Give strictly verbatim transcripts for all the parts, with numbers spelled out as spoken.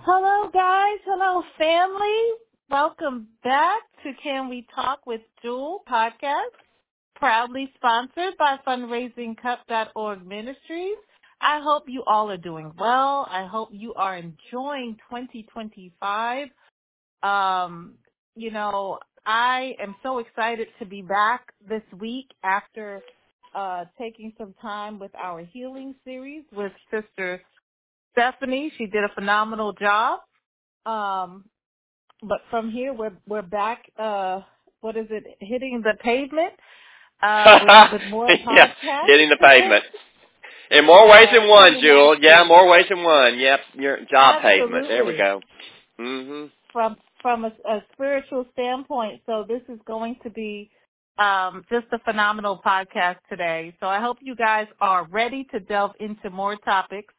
Hello, guys. Hello, family. Welcome back to Can We Talk with Jewel podcast, proudly sponsored by fundraising cup dot org Ministries. I hope you all are doing well. I hope you are enjoying twenty twenty-five. Um, you know, I am so excited to be back this week after uh, taking some time with our healing series with Sister Stephanie. She did a phenomenal job. Um, but from here, we're we're back. Uh, what is it? Hitting the pavement uh, with, with more Yeah, podcasts. hitting the pavement. In more ways Yes, than one, Jewel. Yeah, internationally. more ways than one. Yep, your job pavement. There we Absolutely. go. Mhm. From from a, a spiritual standpoint, so this is going to be um, just a phenomenal podcast today. So I hope you guys are ready to delve into more topics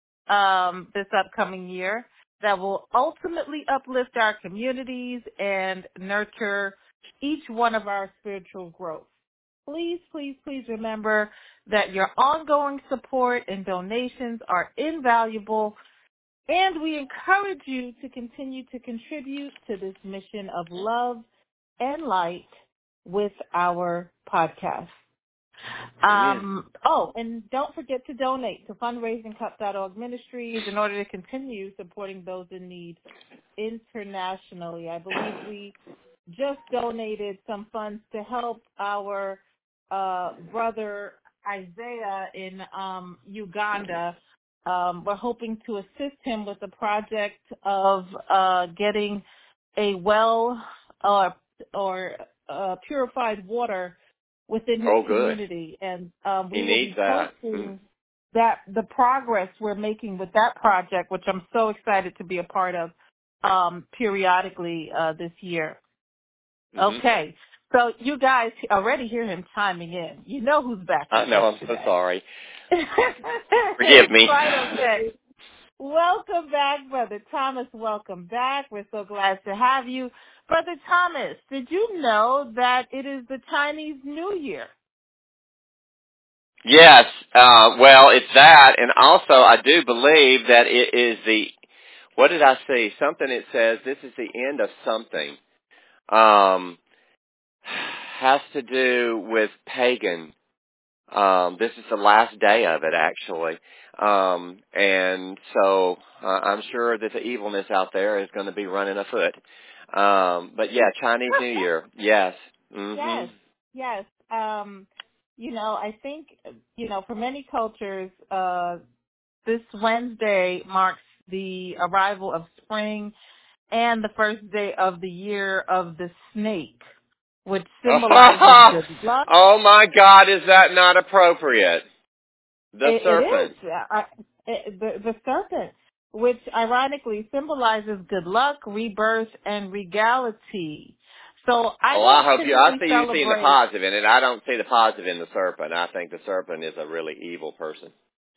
um, this upcoming year that will ultimately uplift our communities and nurture each one of our spiritual growth. Please, please, please remember that your ongoing support and donations are invaluable, and we encourage you to continue to contribute to this mission of love and light with our podcast. Amen. Um, oh, and don't forget to donate to fundraising cup dot org Ministries in order to continue supporting those in need internationally. I believe we just donated some funds to help our uh, brother Isaiah in um, Uganda. Um, we're hoping to assist him with the project of uh, getting a well uh, or uh, purified water within his Oh, good. community, and um, He we will needs be that. Mm. posting that the progress we're making with that project, which I'm so excited to be a part of um, periodically uh, this year. Mhm. Okay, so you guys already hear him chiming in. You know who's back I with know. us I'm so today. sorry. Forgive It's me. quite okay. Welcome back, Brother Thomas. Welcome back. We're so glad to have you. Brother Thomas, did you know that it is the Chinese New Year? Yes. Uh, well, it's that, and also I do believe that it is the. What did I see? Something it says this is the end of something. Um, has to do with pagan. Um, this is the last day of it, actually. Um, and so uh, I'm sure that the evilness out there is going to be running afoot. Um, but yeah, Chinese New Year. Yes. Yes, Mhm. yes. Um, you know, I think, you know, for many cultures, uh, this Wednesday marks the arrival of spring and the first day of the year of the snake, which symbolizes good luck. Oh my God, is that not appropriate? The It, it is serpent. I, it, the, the serpent, which ironically symbolizes good luck, rebirth, and regality. So I Well, I don't hope you. I typically see you seeing the celebrate. positive in it. I don't see the positive in the serpent. I think the serpent is a really evil person.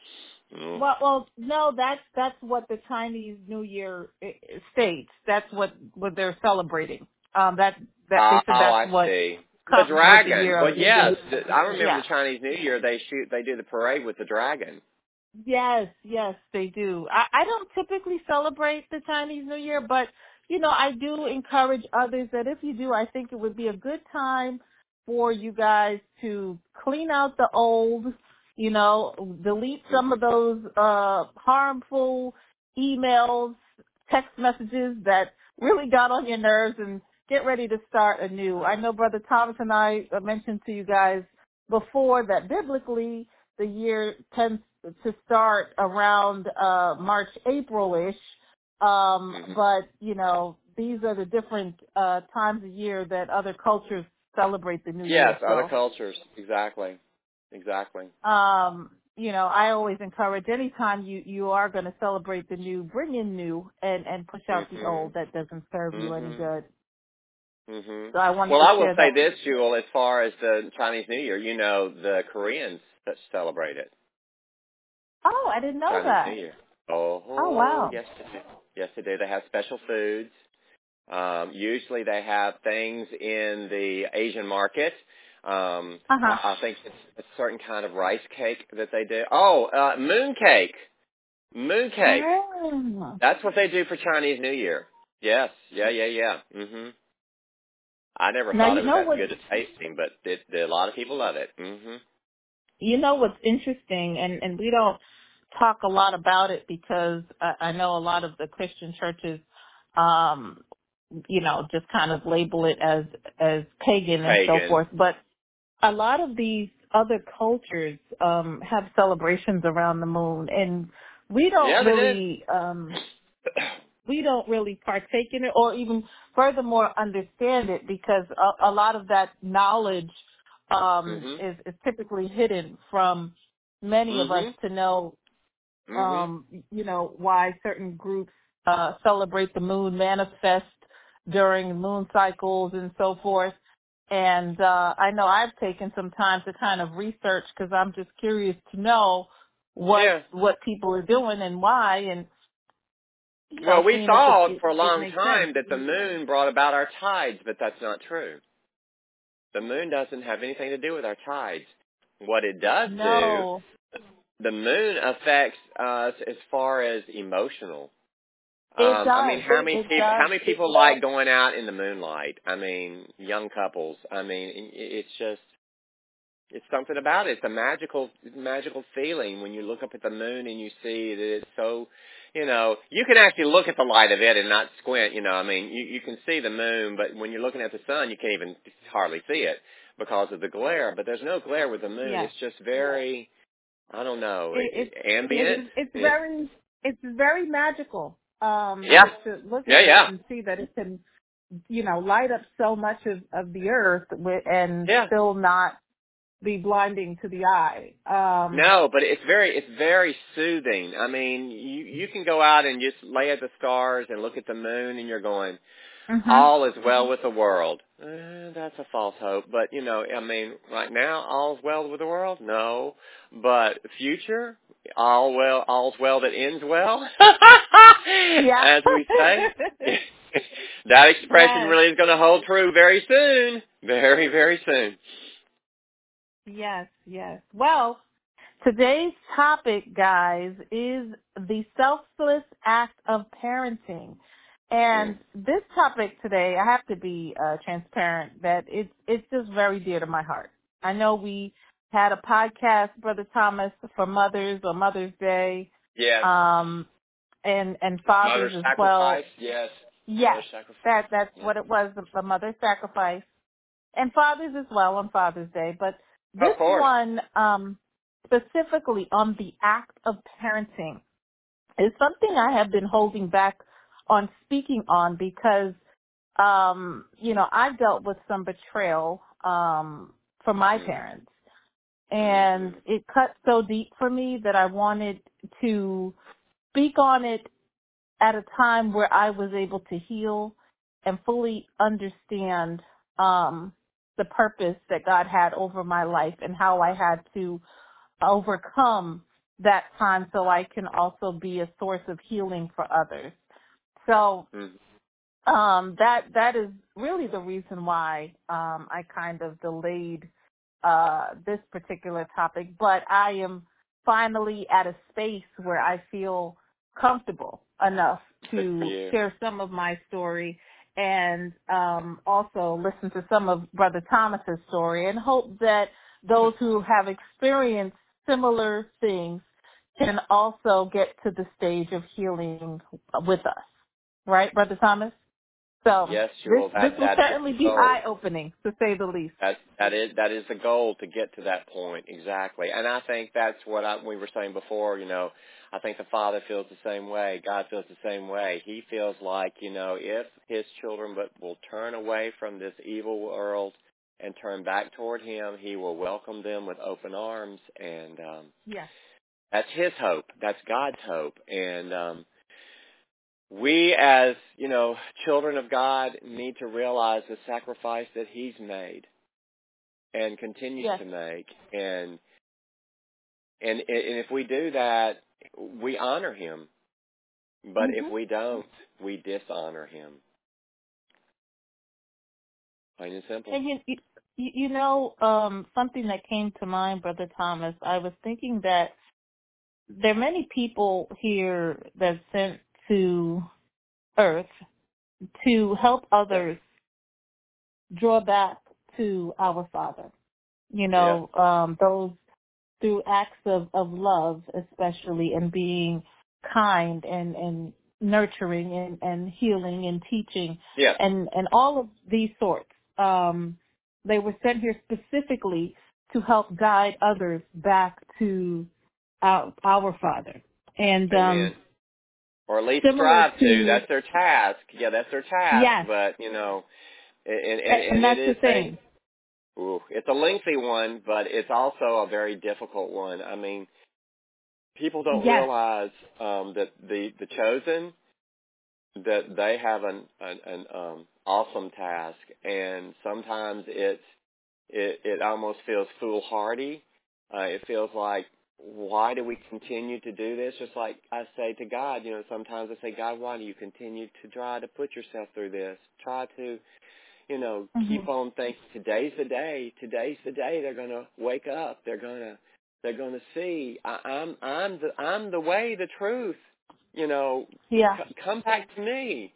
Mm. Well, well, no, that's that's what the Chinese New Year uh, states. That's what what they're celebrating. Um, that that Oh, they said that's I what see. The comes with the dragon. year Well, of yes. the- I remember yeah. the Chinese New Year. They shoot. They do the parade with the dragon. Yes, yes, they do. I, I don't typically celebrate the Chinese New Year, but you know, I do encourage others that if you do, I think it would be a good time for you guys to clean out the old, you know, delete some of those uh harmful emails, text messages that really got on your nerves and get ready to start anew. I know Brother Thomas and I mentioned to you guys before that biblically the year tends to start around uh March, April-ish. Um, Mm-hmm. but, you know, these are the different uh times of year that other cultures celebrate the new year. Yes, other So cultures. Exactly. Exactly. um, you know, I always encourage anytime you, you are gonna celebrate the new, bring in new and, and push out the Mhm. old that doesn't serve you any Mhm. good. Mhm. So I wanted Well, to I will share say that. this, Jewel. As far as the Chinese New Year, you know, the Koreans that celebrate it. Oh, I didn't know Chinese New that. Year. Oh, Oh oh wow. yes, they do. Yes, they do. They have special foods. Um, usually they have things in the Asian market. Um, Uh huh. I, I think it's a certain kind of rice cake that they do. Oh, uh, moon cake. Mooncake. Ah. That's what they do for Chinese New Year. Yes. Yeah, yeah, yeah. Mhm. I never Now thought you it was know that what good at tasting, but it, a lot of people love it. Mhm. you know what's interesting, and and we don't talk a lot about it because I, I know a lot of the Christian churches, um, you know, just kind of label it as as pagan and so Pagan. forth. But a lot of these other cultures um, have celebrations around the moon, and we don't Yeah, they did. really um, we don't really partake in it, or even furthermore understand it, because a, a lot of that knowledge um, mhm. is, is typically hidden from many of us Mhm. to know Mhm. um, you know, why certain groups uh, celebrate the moon, manifest during moon cycles and so forth. And uh, I know I've taken some time to kind of research because I'm just curious to know what Yeah. what people are doing and why, and you know, Well, we seeing if it thought it, for a it long makes sense. time that the moon brought about our tides, but that's not true. The moon doesn't have anything to do with our tides. What it does do, No, the moon affects us as far as emotional. it Um, I mean, does. how many It people? does. How many people like going out in the moonlight? I mean, young couples. I mean, i- it's just it's something about it. It's a magical, magical feeling when you look up at the moon and you see that it's so. You know, you can actually look at the light of it and not squint. You know, I mean, you you can see the moon, but when you're looking at the sun, you can't even hardly see it because of the glare. But there's no glare with the moon. Yes. It's just very, I don't know, It, it's ambient. it's it's It, very it's very magical um yeah, to to look yeah, at it yeah, and see that it can, you know, light up so much of of the earth with, and yeah. still not be blinding to the eye. Um No, but it's very it's very soothing. I mean, you you can go out and just lay at the stars and look at the moon, and you're going, mhm. all is well with the world. Eh, that's a false hope. But you know, I mean, right now, all's well with the world. No, but future, all well, all's well that ends well, Yeah. as we say. That expression Yes. really is going to hold true very soon, very very soon. Yes, yes. Well, today's topic, guys, is the selfless act of parenting. Mm. And this topic today, I have to be uh, transparent that it's it's just very dear to my heart. I know we had a podcast, Brother Thomas, for Mothers or Mother's Day, Yes. um, and and Mother fathers as sacrifice, well. yes. Mother Yes, sacrifice. that that's Yeah. what it was, the, the mother sacrifice, and fathers as well on Father's Day. But this Of course. one, um, specifically on the act of parenting, is something I have been holding back on speaking on because, um, you know, I dealt with some betrayal um, from my Mm. parents, and Mhm. it cut so deep for me that I wanted to speak on it at a time where I was able to heal and fully understand um, the purpose that God had over my life and how I had to overcome that time so I can also be a source of healing for others. So Mhm. um, that that is really the reason why um, I kind of delayed uh, this particular topic. But I am finally at a space where I feel comfortable enough Good for to you. share some of my story and um, also listen to some of Brother Thomas's story, and hope that those who have experienced similar things can also get to the stage of healing with us. Right, Brother Thomas? So Yes, this Jewel. this That will that is certainly the be goal. eye opening, to say the least. That that is that is the goal, to get to that point exactly. And I think that's what I, we were saying before. You know, I think the Father feels the same way. God feels the same way. He feels like, you know, if His children but will turn away from this evil world and turn back toward Him, He will welcome them with open arms. And um, Yes. that's His hope. That's God's hope. And um, we, as, you know, children of God, need to realize the sacrifice that He's made and continues Yes. to make. And and and if we do that, we honor Him. But if Mhm. we don't, we dishonor Him. Plain and simple. And you, you you know um something that came to mind, Brother Thomas. I was thinking that there are many people here that's sent to Earth to help Yeah. others draw back to our Father. You Yeah. know, um, those through acts of, of love, especially, and being kind and, and nurturing and, and healing and teaching Yeah. and, and all of these sorts. Um, they were sent here specifically to help guide others back to our, our Father. And Amen. um, Or at least similar strive to. to, That's their task. Yeah, that's their task. yes, But you know, and and, and and it that's the is a thing. ooh, it's a lengthy one, but it's also a very difficult one. I mean, people don't Yes. realize um, that the the chosen, that they have an an, an um, awesome task, and sometimes it's it it almost feels foolhardy. Uh, it feels like, why do we continue to do this? Just like I say to God, you know, sometimes I say, God, why do you continue to try to put yourself through this? Try to, you know, Hmm. keep on thinking today's the day. Today's the day they're going to wake up. They're going to they're going to see I, I'm I'm the I'm the way, the truth. You know, Yeah. c- come back to me.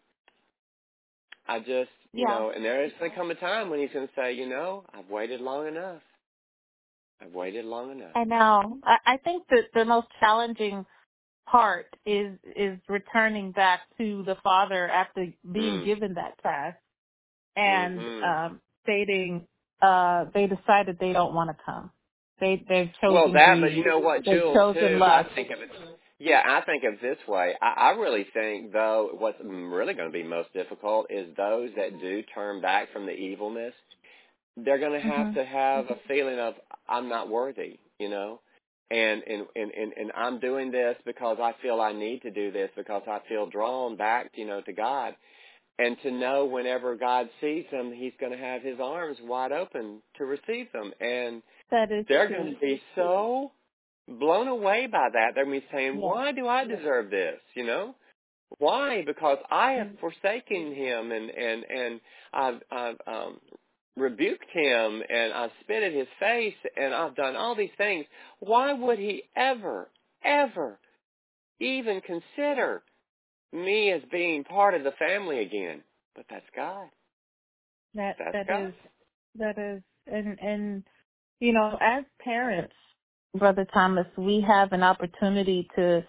I just, you Yeah. know, and there is going to come a time when he's going to say, you know, I've waited long enough. I've waited long enough. I know. I, I think that the most challenging part is is returning back to the Father after being Mm. given that task and Mhm. um, stating uh, they decided they don't want to come. They they've Well, chosen that, but greed. you know what, They've Jules, chosen too. I lust. think of it. Yeah, I think of it this way. I, I really think, though, what's really going to be most difficult is those that do turn back from the evilness. They're going to have Mhm. to have a feeling of, I'm not worthy, you know, and and and and, and I'm doing this because I feel I need to do this, because I feel drawn back, you know, to God. And to know whenever God sees them, he's going to have his arms wide open to receive them. And That is they're true. going to be so blown away by that. They're going to be saying, Yes. why do I deserve this? You know? Why? Because I have Mm. forsaken him, and, and, and I've, I've um, rebuked him, and I've spit at his face, and I've done all these things. Why would he ever, ever even consider me as being part of the family again? But that's God. That That's that God. is that is and and you know, as parents, Brother Thomas, we have an opportunity to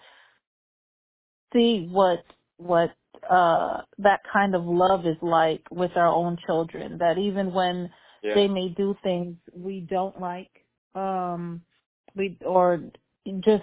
see what what uh that kind of love is like with our own children. That even when Yeah, they may do things we don't like, um, we or just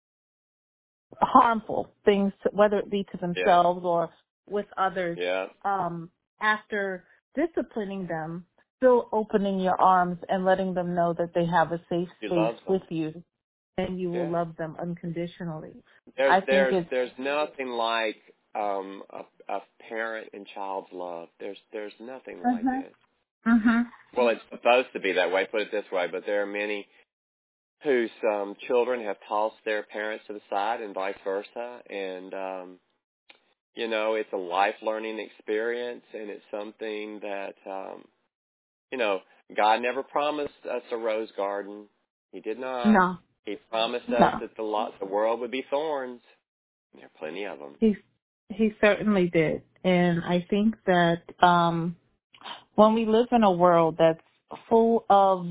harmful things, whether it be to yeah, themselves or with others, yeah. um, after disciplining them, still opening your arms and letting them know that they have a safe He space loves them. with you and you will Yeah. love them unconditionally. There's I think there's it's there's nothing like um a, a parent and child's love. There's there's nothing like mhm. it. Mhm. Well, it's supposed to be that way. Put it this way, but there are many whose um, children have tossed their parents to the side, and vice versa. And um, you know, it's a life learning experience, and it's something that um, you know, God never promised us a rose garden. He did not. No. He promised us No. that the lot, the world would be thorns. There are plenty of them. He he certainly did. And I think that um when we live in a world that's full of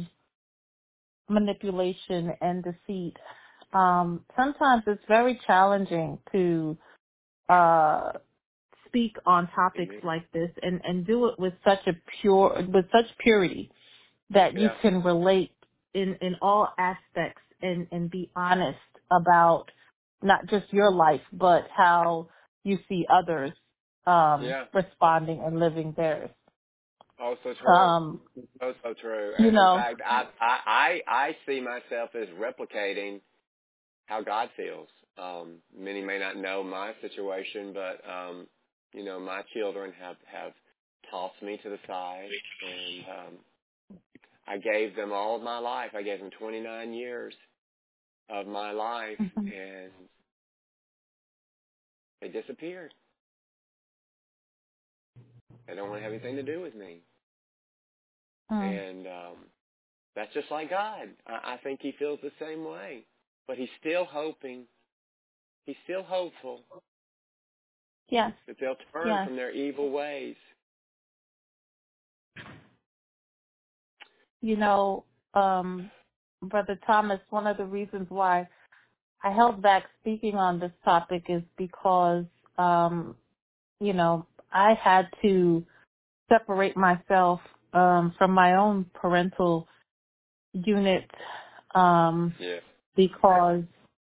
manipulation and deceit, um, sometimes it's very challenging to uh, speak on topics Amen. like this and, and do it with such a pure, with such purity that you Yeah. can relate in, in all aspects and, and be honest about not just your life, but how you see others um, Yeah. responding and living theirs. Oh, so true. Um, So so true. you And in know, fact, I I I, I see myself as replicating how God feels. Um, many may not know my situation, but um, you know, my children have have tossed me to the side, and um, I gave them all of my life. I gave them twenty-nine years of my life, mhm, and they disappeared. They don't want to have anything to do with me, mm, and um, that's just like God. I, I think He feels the same way, but He's still hoping. He's still hopeful Yes. that they'll turn Yes. from their evil ways. You know, um, Brother Thomas, one of the reasons why I held back speaking on this topic is because, um, you know, I had to separate myself um, from my own parental unit um, Yeah. because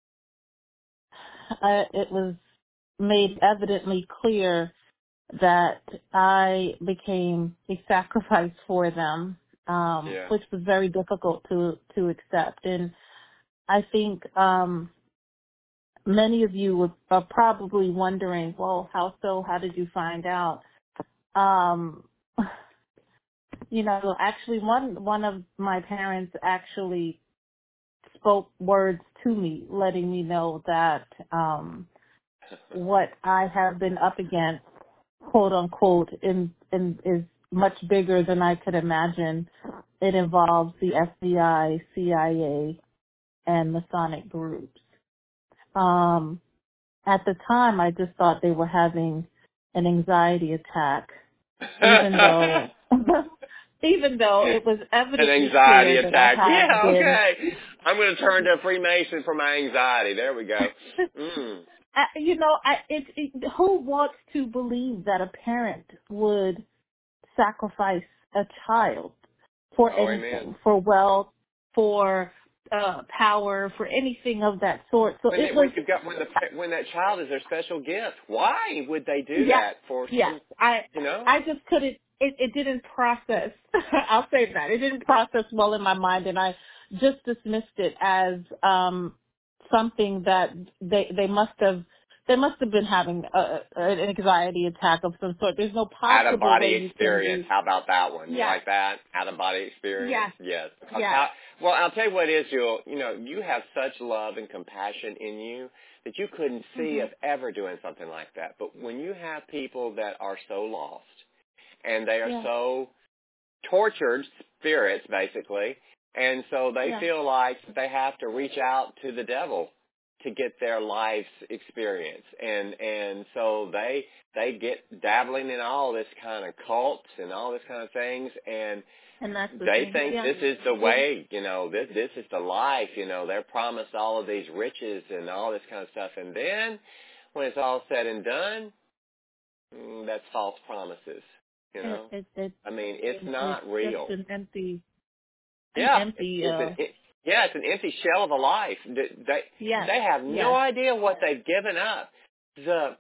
I, it was made evidently clear that I became a sacrifice for them, um, Yeah. which was very difficult to to accept. And I think um, many of you would, are probably wondering, well, how so? How did you find out? Um, you know, actually, one one of my parents actually spoke words to me, letting me know that um, what I have been up against, quote unquote, in, in, is much bigger than I could imagine. It involves the F B I, C I A, and Masonic groups. Um, at the time, I just thought they were having an anxiety attack, even though, even though it was An evidently anxiety clear that I attack. had Yeah, been. okay. I'm going to turn to a Freemason for my anxiety. There we go. Mm. I, you know, I, it, it, who wants to believe that a parent would sacrifice a child for Oh, amen. anything, for wealth, for uh, power, for anything of that sort? So When it they, when was, you've got when the when that child is their special gift, why would they do yes, that for yes. some? I, You know, I just couldn't. It, it didn't process. I'll say that it didn't process well in my mind, and I just dismissed it as um, something that they they must have. They must have been having a, an anxiety attack of some sort. There's no out of possible way body you can experience. be. How about that one? You Yes, like that? Out of body experience? yes, Yes. Because yes. how? Well, I'll tell you what it is, Jewel. You know, you have such love and compassion in you that you couldn't see Mhm. of ever doing something like that. But when you have people that are so lost and they are Yeah, so tortured spirits, basically, and so they yeah. feel like they have to reach out to the devil to get their life's experience, and and so they they get dabbling in all this kind of cults and all this kind of things, and And that's the they thing. think Yeah. this is the way, you know, this this is the life, you know. They're promised all of these riches and all this kind of stuff, and then when it's all said and done, mm, that's false promises, you It, know. it, it, I mean, it's it, it's not just real. an empty, an Yeah, empty. it's an Uh, it, yeah, it's an empty shell of a life. They they yes, they have no yes. idea what they've given up. The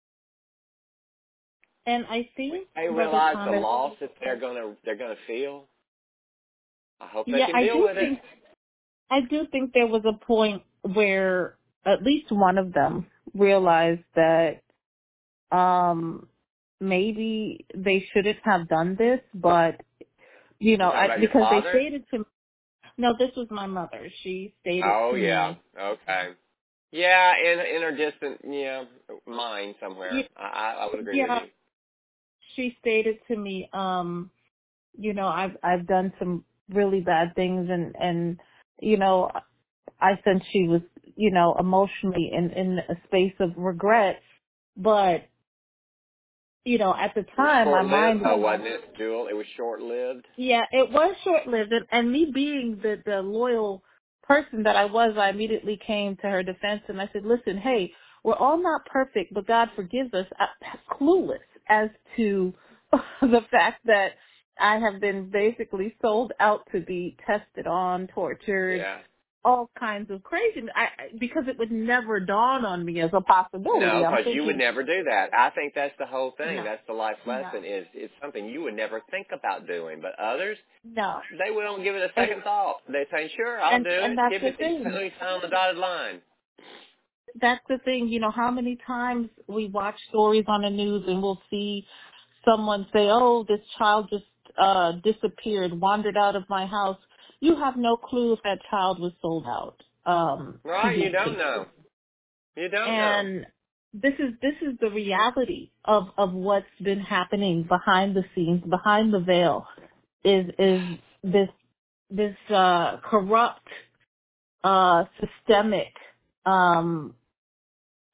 And I when think, they Brother realize the Thomas. loss that they're gonna they're gonna feel. I hope they Yeah, can I deal do with it. think, I do think there was a point where at least one of them realized that um maybe they shouldn't have done this, but you You know, talking I, about your because they father? stated to no, this was my mother. She stated Oh to yeah, me, okay. Yeah, in in her distant yeah mind somewhere. y- I I I would agree with yeah, you. she stated to me, um, you know, I've I've done some really bad things, and and you know, I sense she was, you know, emotionally in in a space of regret, but you know, at the It was time, my short lived, mind though, was, wasn't it, Jewel? It was short lived. yeah, it was short lived, and, and me being the the loyal person that I was, I immediately came to her defense, and I said, listen, hey, we're all not perfect, but God forgives us. I, clueless as to the fact that I have been basically sold out to be tested on, tortured, Yeah. all kinds of crazy. I, I- because it would never dawn on me as a possibility. No, I'm because you would thinking, never do that. I think that's the whole thing. no, That's the life no, lesson. Is it's something you would never think about doing, but others no. they won't give it a And second thought. They say, "Sure, I'll and do and it. that's Give the it. Let thing. me sign on the dotted line." That's the thing. You know, how many times we watch stories on the news and we'll see someone say, "Oh, this child just uh disappeared, wandered out of my house." You have no clue if that child was sold out um to Right? You these don't know. people. You don't know. And this is this is the reality of of what's been happening behind the scenes, behind the veil. Is is this this uh corrupt, uh systemic, um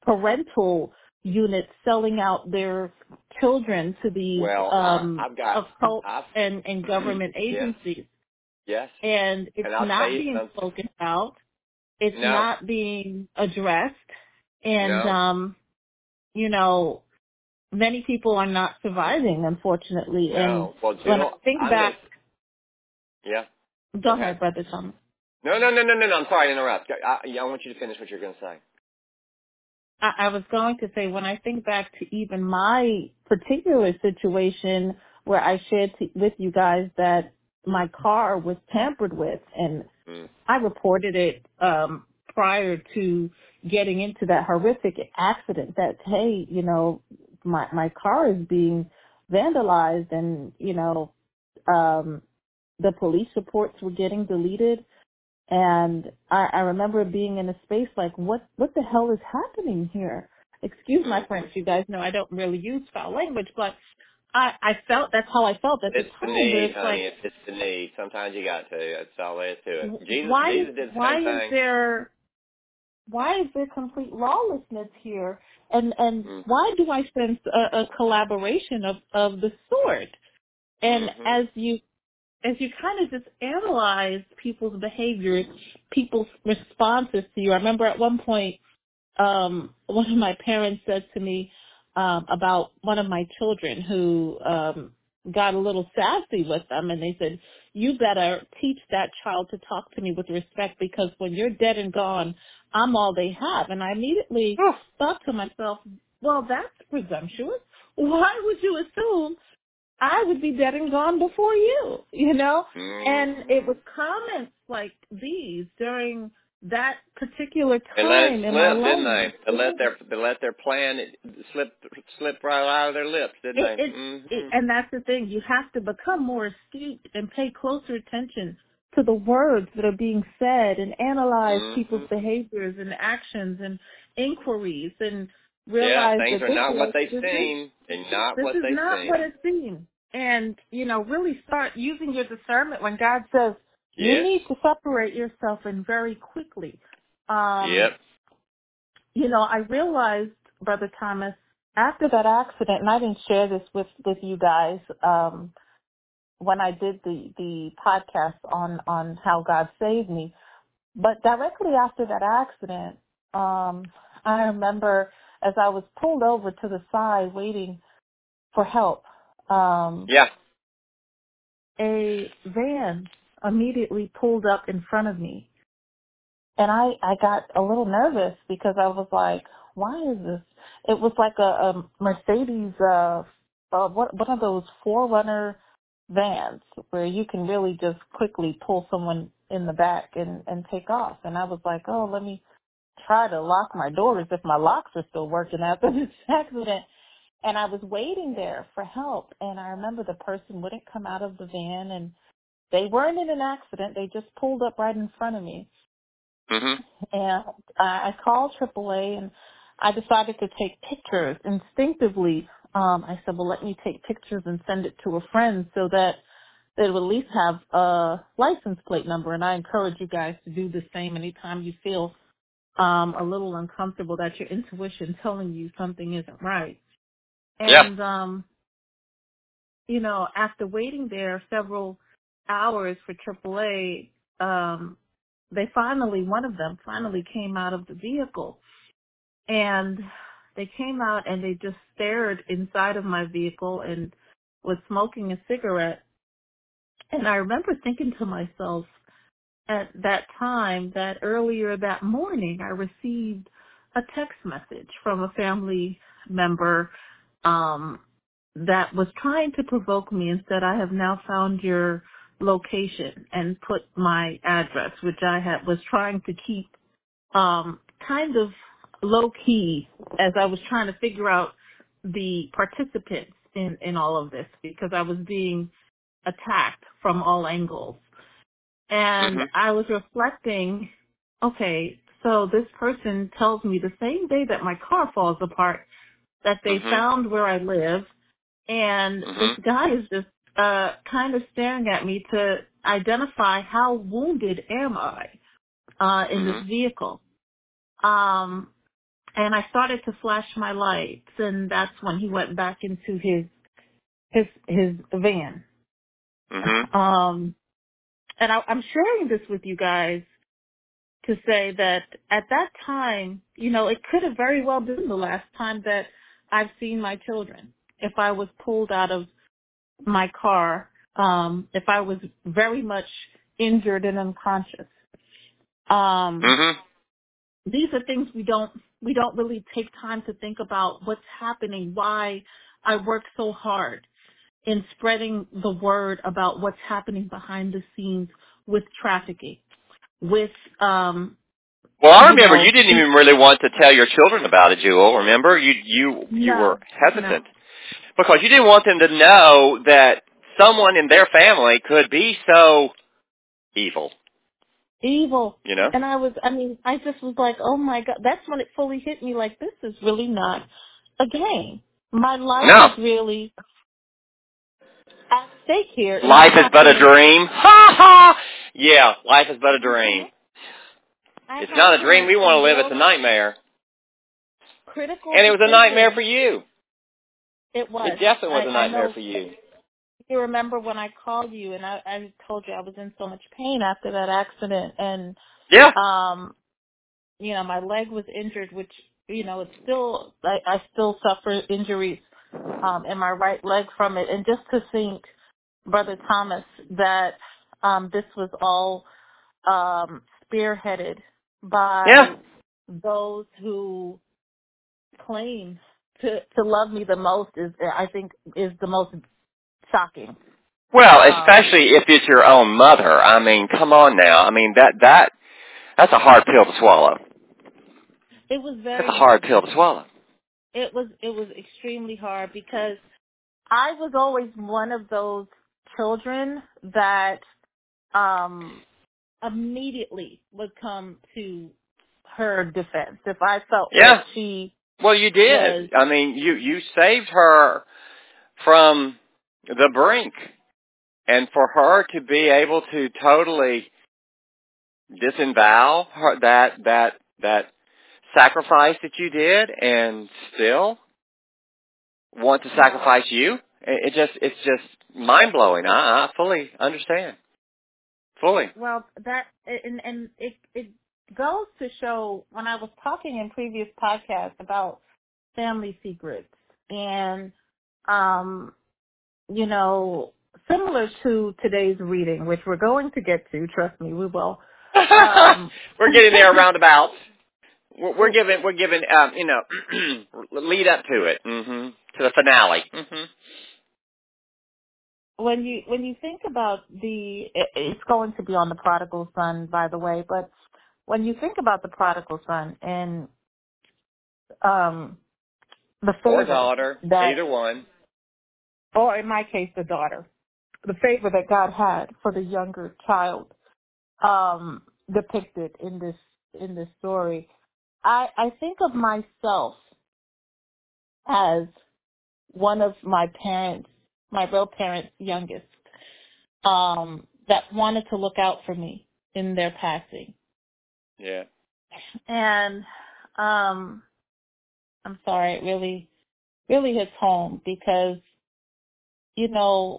parental units selling out their children to these Well, uh, um, I've got, occult I've, and, and government yes, agencies. yes. And it's And I'll tell not you being something. spoken about. It's No, not being addressed. And, no, um, you know, many people are not surviving, unfortunately. And no. Well, when I Jill, think I'm going back, to, yeah, go go ahead. ahead, Brother Thomas. No, no, no, no, no, no. I'm sorry to interrupt. I, I want you to finish what you're going to say. I, I was going to say, when I think back to even my particular situation where I shared to, with you guys that my car was tampered with, and Mm. I reported it um, prior to getting into that horrific accident that, hey, you know, my, my car is being vandalized, and, you know, um, the police reports were getting deleted. And I, I remember being in a space like, what, what the hell is happening here? Excuse my Mm-hmm. French, you guys know I don't really use foul language, but I, I felt, that's how I felt at the It's the time, but need, it's honey. like, It's, it's the need. Sometimes you got to. That's all there is to it. Jesus, why is, Jesus did the why same is thing. there, why is there complete lawlessness here? And, and Mm. why do I sense a, a collaboration of, of the sort? And Mm-hmm. as you as you kind of just analyze people's behaviors, people's responses to you. I remember at one point, um, one of my parents said to me um, about one of my children who um, got a little sassy with them, and they said, "You better teach that child to talk to me with respect, because when you're dead and gone, I'm all they have." And I immediately Oh. thought to myself, "Well, that's presumptuous. Why would you assume I would be dead and gone before you," you know? And it Mm-hmm. was comments like these during that particular They let it time in my slip, didn't life. they? They let their they let their plan slip slip right out of their lips, didn't It, they? it, it, Mm-hmm. and that's the thing. You have to become more astute and pay closer attention to the words that are being said, and analyze Mm-hmm. people's behaviors and actions and inquiries, and Yeah, realize things that are this not what is, they this is seem. They're not This what is they not what seem. it seems. And, you know, really start using your discernment when God says you Yes. need to separate yourself, and very quickly. Um, Yep. you know, I realized, Brother Thomas, after that accident, and I didn't share this with, with you guys, um, when I did the, the podcast on, on how God saved me, but directly after that accident, um, I remember as I was pulled over to the side waiting for help, um, Yeah. a van immediately pulled up in front of me. And I, I got a little nervous because I was like, why is this? It was like a, a Mercedes, uh, uh, what, one of those Forerunner vans where you can really just quickly pull someone in the back and, and take off. And I was like, oh, let me try to lock my doors if my locks are still working after this accident. And I was waiting there for help. And I remember the person wouldn't come out of the van, and they weren't in an accident. They just pulled up right in front of me. Mhm. And I I called triple A, and I decided to take pictures. Instinctively, um, I said, well, let me take pictures and send it to a friend so that they would at least have a license plate number. And I encourage you guys to do the same anytime you feel um, a little uncomfortable that your intuition telling you something isn't right. Yeah. And, um, you know, after waiting there several hours for triple A, um, they finally, one of them finally came out of the vehicle, and they came out and they just stared inside of my vehicle and was smoking a cigarette. And I remember thinking to myself at that time that earlier that morning I received a text message from a family member, um, that was trying to provoke me and said, I have now found your location, and put my address, which I had was trying to keep um, kind of low key as I was trying to figure out the participants in, in all of this, because I was being attacked from all angles. And Mhm. I was reflecting, okay, so this person tells me the same day that my car falls apart that they Mhm. found where I live, and this Mhm. guy is just uh kind of staring at me to identify how wounded am I uh in this Mhm. vehicle. Um and I started to flash my lights, and that's when he went back into his his his van. Mm-hmm. Um, and I, I'm sharing this with you guys to say that at that time, you know, it could have very well been the last time that I've seen my children. If I was pulled out of my car, um, if I was very much injured and unconscious. Um, Mm-hmm. these are things we don't we don't really take time to think about what's happening, why I work so hard in spreading the word about what's happening behind the scenes with trafficking, with um Well, I you remember know you didn't even really want to tell your children about it, Jewel. Remember, you you you were no no hesitant because you didn't want them to know that someone in their family could be so evil. evil. You know? And I was I mean I just was like, oh my God, that's when it fully hit me, like this is really not a game. My life No. is really at stake here, and I Life is have but to a make dream. Ha ha! Yeah, life is but a dream. I It's have not a to dream make we want some to live. It's real a nightmare. critical And it was a nightmare decisions. for you. It It was. definitely was I, a I nightmare know for you. you remember when I called you and I, I told you I was in so much pain after that accident, and Yeah. um, you know, my leg was injured, which, you know, it's still I, I still suffer injuries um in my right leg from it. And just to think, Brother Thomas, that um this was all um spearheaded Yeah. by those who claim to to love me the most is I think is the most shocking. Well, Um, especially if it's your own mother. I mean, come on now. I mean, that that that's a hard pill to swallow. it was That's a very hard hard for pill to me. swallow. It was it was extremely hard because I was always one of those children that um immediately would come to her defense if I felt that Yeah. she Well, you was. did. I mean, you you saved her from the brink, and for her to be able to totally disavow her, that that that sacrifice that you did, and still want to sacrifice you, it, it just it's just mind blowing. I, I fully understand, fully. Well, that and and it it goes to show when I was talking in previous podcasts about family secrets and um you know similar to today's reading, which we're going to get to. Trust me, we will. Um, We're getting there roundabout. We're, we're giving we're giving um, you know lead up to it, hmm to the finale. hmm when you when you think about the, it, it's going to be on the prodigal son, by the way, but when you think about the prodigal son and um the Or favor daughter, that, either one. or in my case, the daughter, the favor that God had for the younger child, um, depicted in this in this story, I I think of myself as one of my parents, my real parents' youngest, um, that wanted to look out for me in their passing. Yeah. And um, I'm sorry, it really, really hits home because, you know,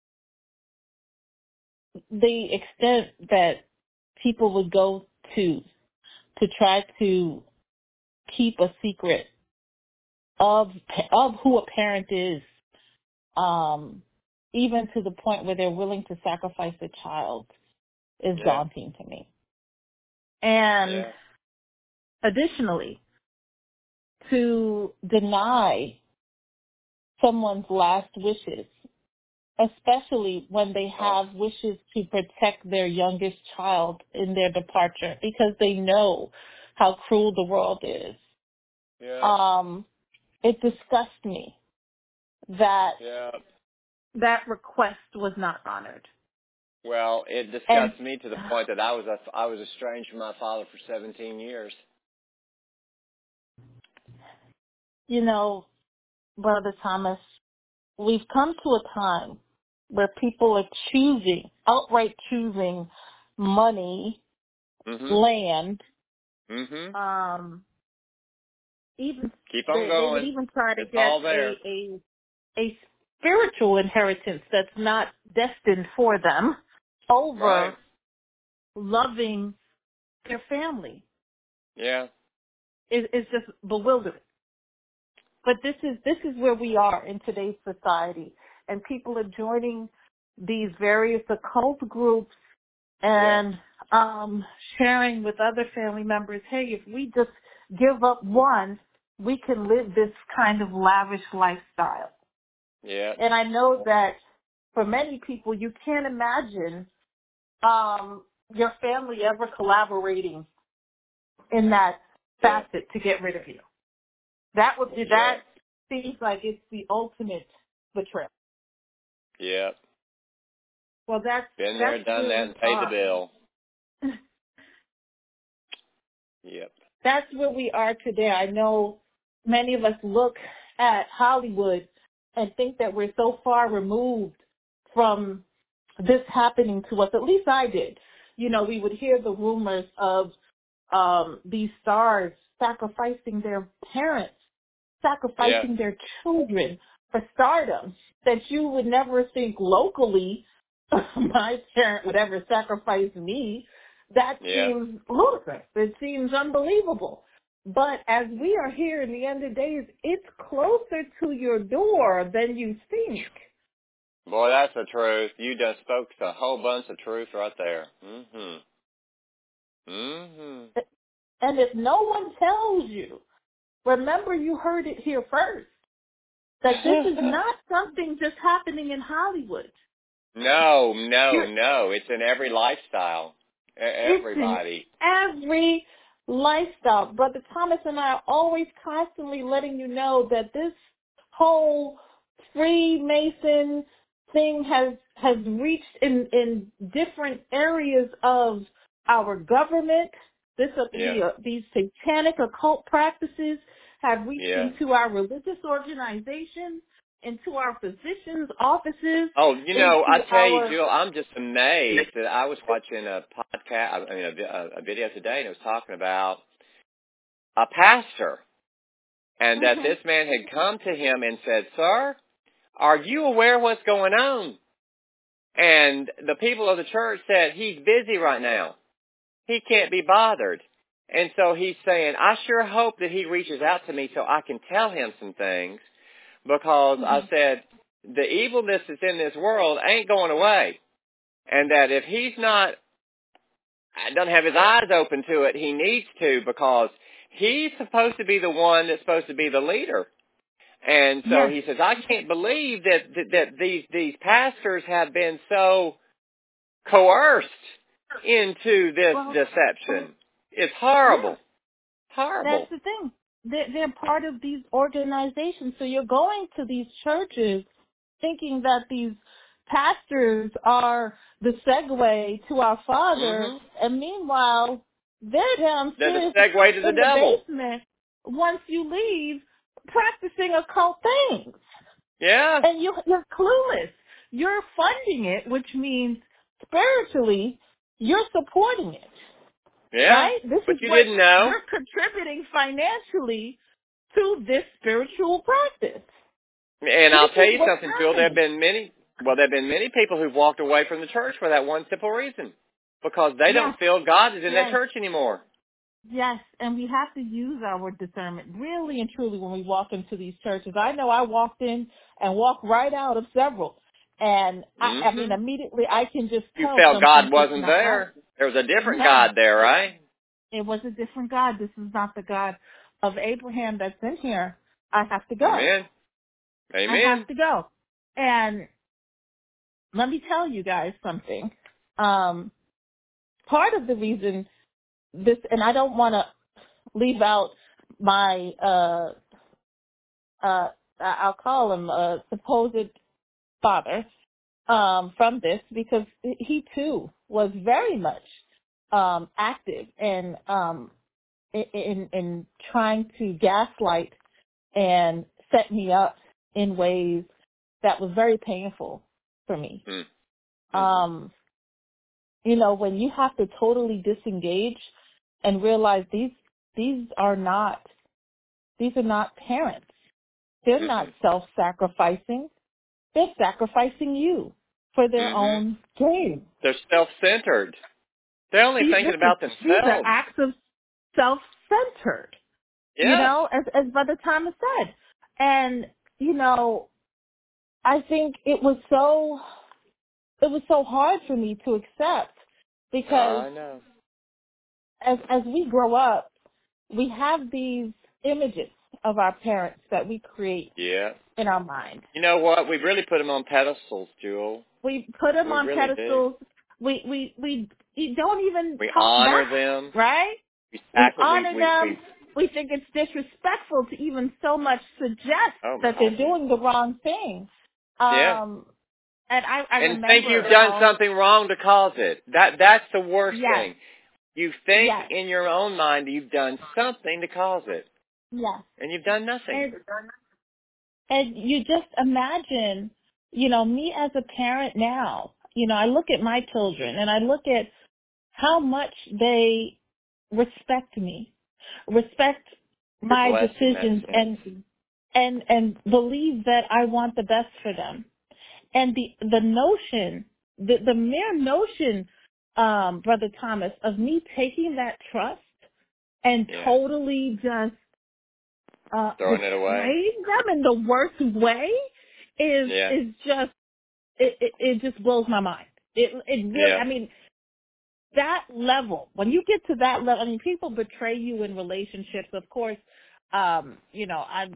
the extent that people would go to to try to keep a secret of of who a parent is, um, even to the point where they're willing to sacrifice a child, is Yeah. daunting to me. And Yeah. additionally, to deny someone's last wishes, especially when they Oh. have wishes to protect their youngest child in their departure because they know how cruel the world is. Yeah. Um, it disgusts me that Yeah. that request was not honored. Well, it And, disgusts me to the point that I was a, I was estranged from my father for seventeen years. you know, Brother Thomas, we've come to a time where people are choosing, outright choosing money, Mhm. land, Mhm. um, even Keep on they, they would going. even try to It's get all there. a, a a spiritual inheritance that's not destined for them Right. over loving their family. Yeah. It, it's just bewildering. But this is this is where we are in today's society, and people are joining these various occult groups and Yeah. um, sharing with other family members, hey, if we just give up one, we can live this kind of lavish lifestyle. Yeah. And I know that for many people, you can't imagine um, your family ever collaborating in that Yeah. facet to get rid of you. That would be, Yeah. that seems like it's the ultimate betrayal. Yeah. Well, that's Been there, that's done where that, we and paid the are. bill. Yep. That's where we are today. I know many of us look at Hollywood and think that we're so far removed from this happening to us. At least I did. You know, we would hear the rumors of um, these stars sacrificing their parents, Yeah. sacrificing their children for stardom that you would never think locally my parent would ever sacrifice me. That Yeah. seems ludicrous. It seems unbelievable. But as we are here in the end of days, it's closer to your door than you think. Boy, that's the truth. You just spoke a whole bunch of truth right there. Mhm. Mhm. And if no one tells you, remember you heard it here first, that this is not something just happening in Hollywood. No, no, You're, no. It's in every lifestyle. E- It's in Everybody. every lifestyle. Brother Thomas and I are always constantly letting you know that this whole Freemason thing has has reached in, in different areas of our government. This uh, Yeah. the, uh, these satanic occult practices have reached Yeah. into our religious organizations, into our physicians' offices, Oh, you know, I into tell you, our Jill, I'm just amazed that I was watching a podcast, I mean, a, vi- a video today, and it was talking about a pastor, and that Mhm. this man had come to him and said, "Sir, are you aware what's going on?" And the people of the church said, "He's busy right now. He can't be bothered." And so he's saying, "I sure hope that he reaches out to me so I can tell him some things, because," I Mhm. said, "the evilness that's in this world ain't going away. And that if he's not, doesn't have his eyes open to it, he needs to, because he's supposed to be the one that's supposed to be the leader." And so Yes. he says, "I can't believe that, that, that these, these pastors have been so coerced into this Well, deception. It's yeah, horrible. that's Horrible." the thing. They're, they're part of these organizations. So you're going to these churches thinking that these pastors are the segue to our Father, hmm and meanwhile, they're They're the downstairs segue to the in the devil. basement once you leave practicing occult things. Yeah. And you, you're clueless. You're funding it, which means spiritually, you're supporting it. Yeah. Right? This But is you what didn't know. you're contributing financially to this spiritual practice. And I'll This tell is you what's something, Phil. There have happening. been many, well, there have been many people who've walked away from the church for that one simple reason. Because they Yes, don't feel God is in that yes, church anymore. yes. And we have to use our discernment really and truly when we walk into these churches. I know I walked in and walked right out of several. And I, I mean, hmm immediately I can just You tell felt God something's just wasn't not right. there. There was a different No, God there, right? it was a different God. This is not the God of Abraham that's in here. I have to go. Amen. I have Amen. to go. And let me tell you guys something. Um, part of the reason this, and I don't want to leave out my, uh, uh, I'll call him a supposed father, um, from this because he too was very much, um, active in, um, in, in trying to gaslight and set me up in ways that was very painful for me. Mm-hmm. Um, you know, when you have to totally disengage and realize these these are not these are not parents. They're Mm-mm. not self-sacrificing. They're sacrificing you for their Mm-hmm. own gain. They're self-centered. They're only These, thinking this is, about these are themselves. acts of self-centered, you Yes. know, as, as Brother Thomas said. And, you know, I think it was so, it was so hard for me to accept because I know. as, as we grow up, we have these images of our parents that we create Yeah. in our mind. You know what? We really put them on pedestals, Jewel. We put them We on really do. pedestals. We, we, we, we don't even We talk honor back, them. right? We We sacri- we, honor we, them. we, We think it's disrespectful to even so much suggest oh that my. they're doing the wrong thing. Yeah. Um, and I, I And think remember, you've you done know, something wrong to cause it. That, that's the worst yes, thing. You think yes, in your own mind that you've done something to cause it. yes. And you've done nothing. And, and you just imagine, you know, me as a parent now, you know, I look at my children and I look at how much they respect me, respect You're my blessed in that decisions, sense. and and and believe that I want the best for them. And the the notion, the the mere notion, um, Brother Thomas, of me taking that trust and Yeah. totally just uh, Throwing it away. betraying them in the worst way is Yeah. is just it, it, it just blows my mind. It it really, Yeah. I mean, that level, when you get to that level, I mean, people betray you in relationships. Of course, um, you know, I've,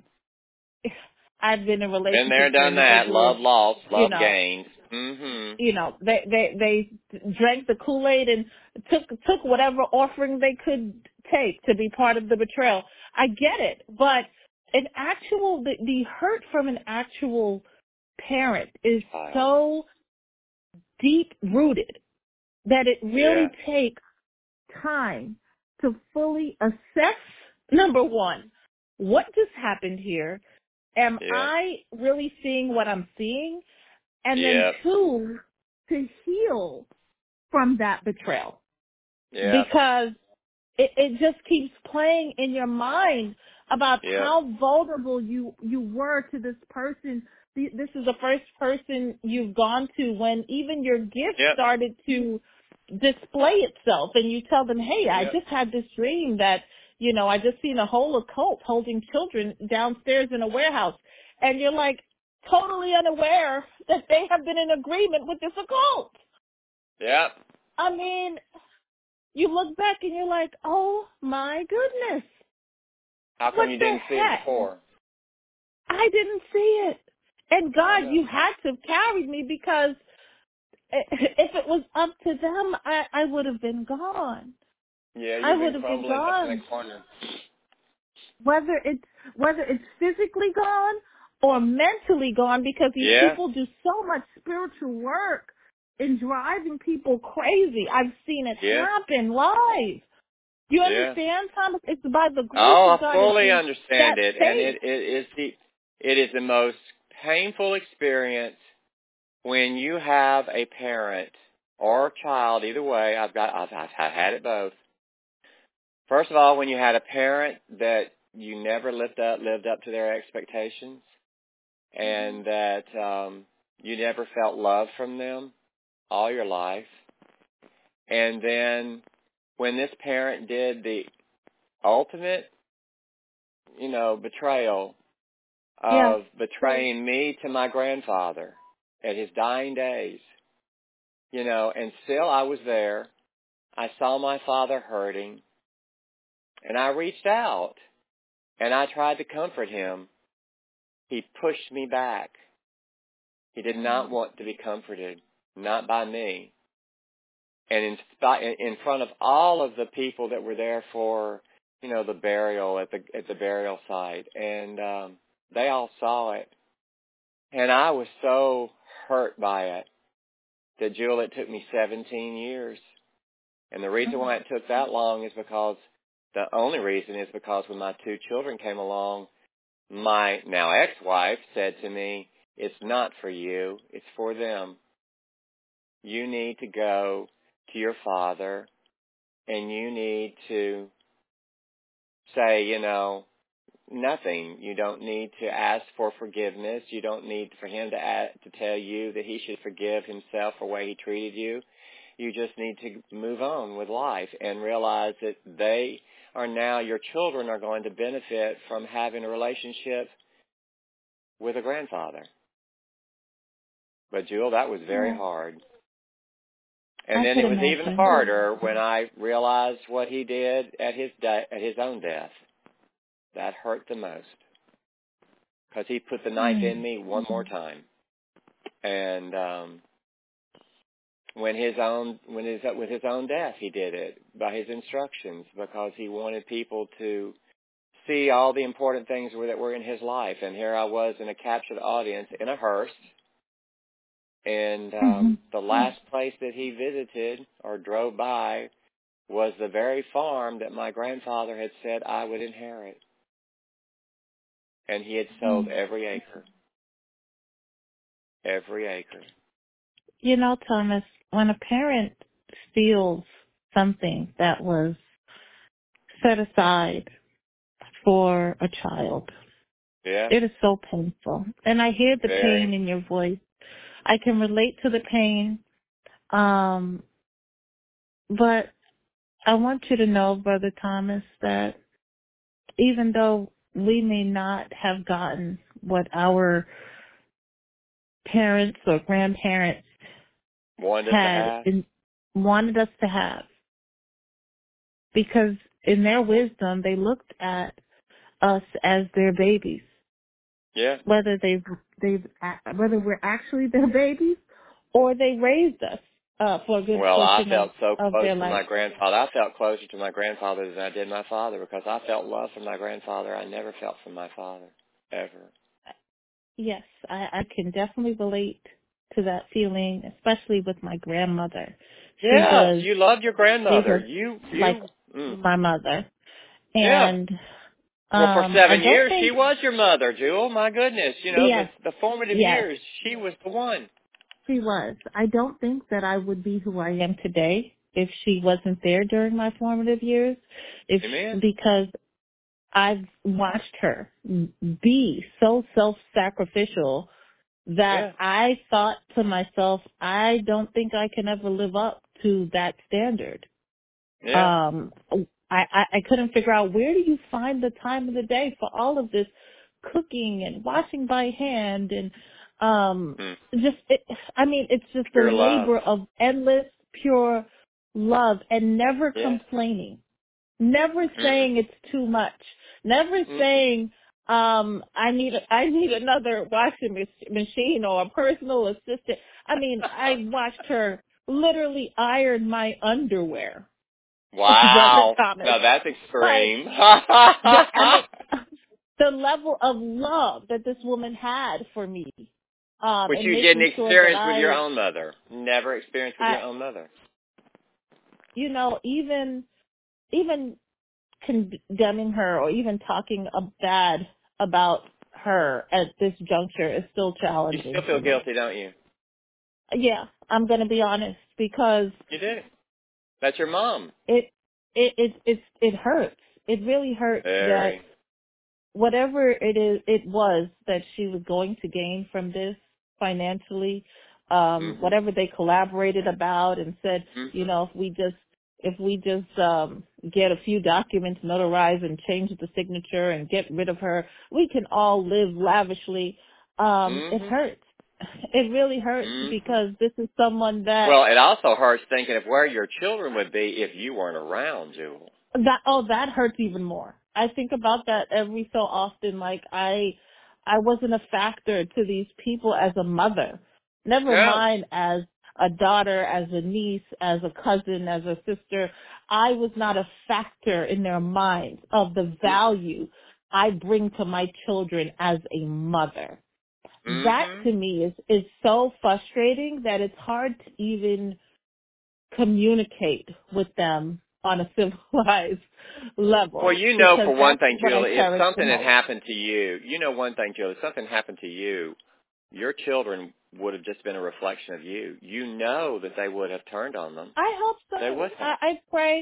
I've been in Been there, relationships where done that. individuals, Love lost, you love know, gained. Mm-hmm. you know, they, they, they drank the Kool-Aid and took, took whatever offering they could take to be part of the betrayal. I get it, but an actual, the, the hurt from an actual parent is Child. so deep rooted that it Yeah. really takes time to fully assess, number one, what just happened here? Am Yeah. I really seeing what I'm seeing? And then Yeah. two, to heal from that betrayal. Yeah. Because it, it just keeps playing in your mind about Yeah. how vulnerable you, you were to this person. Th- This is the first person you've gone to when even your gift Yep. started to display itself, and you tell them, hey, I Yep. just had this dream that, you know, I just seen a whole occult holding children downstairs in a warehouse. And you're like totally unaware that they have been in agreement with this occult. Yep. I mean, you look back and you're like, oh my goodness, How come what you the didn't see it heck? before? I didn't see it. And I God, know. you had to have carried me, because if it was up to them, I, I would have been gone. Yeah, I you've would been have been crumbling up in gone. the corner. Whether it's whether it's physically gone or mentally gone, because these Yeah. people do so much spiritual work in driving people crazy. I've seen it Yeah. happen live. You Yeah. understand, Thomas? It's by the grace Oh, of I God is fully in understand that it, and faith. it, it is the it is the most painful experience when you have a parent or a child. Either way, I've got I've, I've had it both. First of all, when you had a parent that you never lived up lived up to their expectations, and that um, you never felt love from them all your life, and then when this parent did the ultimate, you know, betrayal Yes. of betraying me to my grandfather at his dying days, you know, and still I was there. I saw my father hurting, and I reached out, and I tried to comfort him. He pushed me back. He did not want to be comforted, not by me. And in, spi- in front of all of the people that were there for, you know, the burial at the at the burial site, and um, they all saw it, and I was so hurt by it that, Jewel, it took me seventeen years, and the reason why it took that long is because the only reason is because when my two children came along, my now ex-wife said to me, "It's not for you; it's for them. You need to go to your father, and you need to say, you know, nothing. You don't need to ask for forgiveness. You don't need for him to ask, to tell you that he should forgive himself for the way he treated you. You just need to move on with life and realize that they are now, your children are going to benefit from having a relationship with a grandfather. But Jewel, that was very Yeah. hard. And I then could it was imagine. even harder when I realized what he did at his de- at his own death. That hurt the most because he put the knife Mm. in me one more time. And um, when his own when his with his own death, he did it by his instructions because he wanted people to see all the important things that were in his life. And here I was in a captured audience in a hearse. And um, Mm-hmm. the last place that he visited or drove by was the very farm that my grandfather had said I would inherit. And he had sold Mm. every acre. Every acre. You know, Thomas, when a parent steals something that was set aside for a child, Yeah. it is so painful. And I hear the Very. pain in your voice. I can relate to the pain. Um, but I want you to know, Brother Thomas, that even though we may not have gotten what our parents or grandparents Wanted us to had have. in, wanted us to have, because in their wisdom they looked at us as their babies, Yeah. whether they've they've whether we're actually their babies or they raised us uh, for a good Well, I portion of felt so of close their to life. my grandfather. I felt closer to my grandfather than I did my father because I felt love from my grandfather I never felt from my father, ever. Yes, I, I can definitely relate to that feeling, especially with my grandmother. She Yes, was you loved your she grandmother. was You, like you, mm. my mother, Yeah. and Well, for um, I seven don't years, she think was your mother, Jewel. My goodness. You know, the, yes, the formative yes, years, she was the one. she was. I don't think that I would be who I am today if she wasn't there during my formative years. If Amen. because I've watched her be so self-sacrificial that Yeah. I thought to myself, I don't think I can ever live up to that standard. Yeah. Um, I, I, I couldn't figure out, where do you find the time of the day for all of this cooking and washing by hand and um, Hmm. just, it, I mean, it's just a Pure love. labor of endless, pure love and never Yeah. complaining. Never Mm-mm. saying it's too much. Never Mm-mm. saying um I need I need another washing mach- machine or a personal assistant. I mean, I watched her literally iron my underwear, Brother Wow. Thomas. Now that's Like extreme. the I mean the level of love that this woman had for me, um, Which and you didn't making sure that experience with your I own mother. Never experienced with I your own mother. you know even even condemning her or even talking a bad about her at this juncture is still You still challenging for feel me. guilty, don't you? Yeah, I'm going to be honest, because You do. That's your mom. it it it it it hurts. It really hurts that Very. whatever it is it was that she was going to gain from this financially, um, Mm-hmm. whatever they collaborated about and said, you Mm-hmm. know, if we just if we just um get a few documents notarized and change the signature and get rid of her, we can all live lavishly. Um, it Mm-hmm. hurts. It really hurts Mm-hmm. because this is someone that Well, it also hurts thinking of where your children would be if you weren't around, Jewel. That oh, that hurts even more. I think about that every so often. Like I, I wasn't a factor to these people as a mother. Never No. mind as a daughter, as a niece, as a cousin, as a sister. I was not a factor in their minds of the Mm-mm. value I bring to my children as a mother. That Mm-hmm. to me is is so frustrating that it's hard to even communicate with them on a civilized Well, level, you know, because for one that's thing, what I Julie, if cherish the something had most. happened to you, you know one thing, Julie, if something happened to you, your children would have just been a reflection of you. You know that they would have turned on them. I hope They so. would have. I, I pray.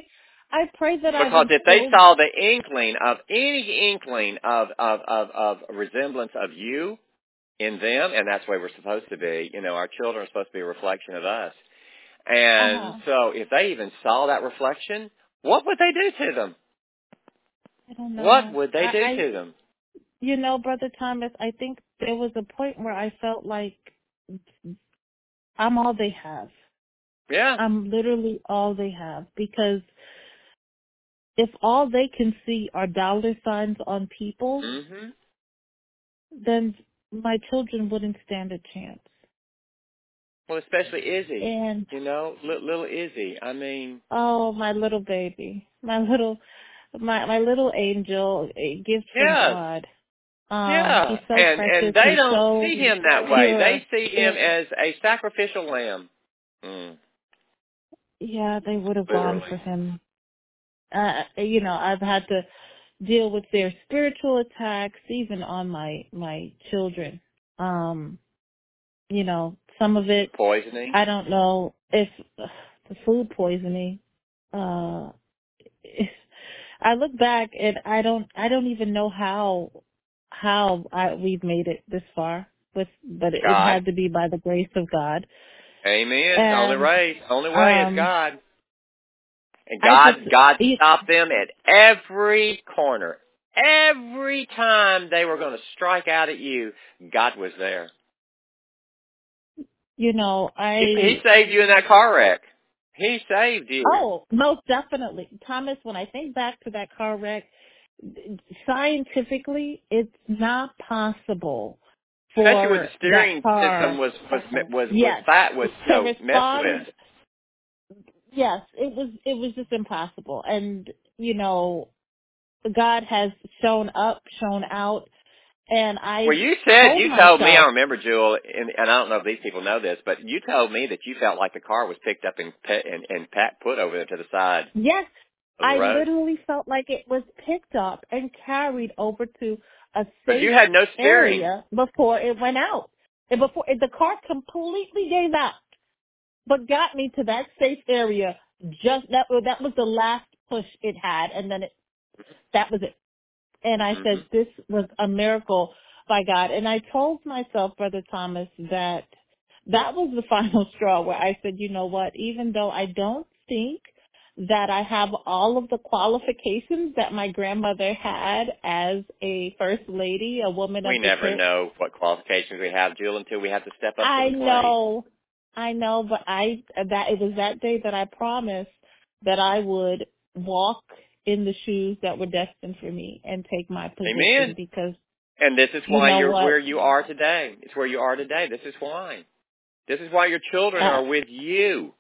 I pray that I've Because if they instilled. saw the inkling of any inkling of, of, of, of resemblance of you in them, and that's the way we're supposed to be, you know, our children are supposed to be a reflection of us. And Uh-huh. so if they even saw that reflection, what would they do to them? I don't What know. would they I, do I, to them? you know, Brother Thomas, I think there was a point where I felt like I'm all they have. Yeah. I'm literally all they have, because if all they can see are dollar signs on people, hmm then my children wouldn't stand a chance. Well, especially Izzy. And, You know, li- little Izzy. I mean, oh, my little baby, my little, my, my little angel, a gift from yes. God. Um, Yeah. he's so And and precious. they He's don't so see him that way. pure. They see him as a sacrificial lamb. Mm, Yeah, they would have gone literally. for him. Uh, you know, I've had to deal with their spiritual attacks, even on my, my children. Um, you know, some of it, Poisoning. I don't know if uh, the food poisoning, uh, I look back and I don't, I don't even know how, how I, we've made it this far with, but it God. had to be by the grace of God. Amen. The only And, way, only way is um, God. And I God, just, God it, stopped them at every corner. Every time they were going to strike out at you, God was there. you know, He, he I, saved you in that car wreck. He saved you. oh, most definitely. Thomas, when I think back to that car wreck, scientifically, it's not possible Especially when the for that steering system car, was was was was yes, fat was you to know messed respond. with. Yes, it was, it was just impossible. And, you know, God has shown up, shown out, and Well, I you said told you told me. I myself, remember, Jewel, and, and I don't know if these people know this, but you told me that you felt like the car was picked up and pe- and, and pat, put over there to the side yes, of the I road literally felt like it was picked up and carried over to a because you safe had no steering. area before it went out. And before the car completely gave out, but got me to that safe area. Just that that was the last push it had, and then it that was it. And I hmm said, this was a miracle by God. And I told myself, Brother Thomas, that that was the final straw where I said, you know what, even though I don't think that I have all of the qualifications that my grandmother had as a first lady, a woman We of the never church, know what qualifications we have, Jewel, until we have to step up to I the plate. know, I know, but I, that it was that day that I promised that I would walk in the shoes that were destined for me and take my position, Amen. because And this is you why know you're what? where you are today. It's where you are today. This is why. This is why your children Uh, are with you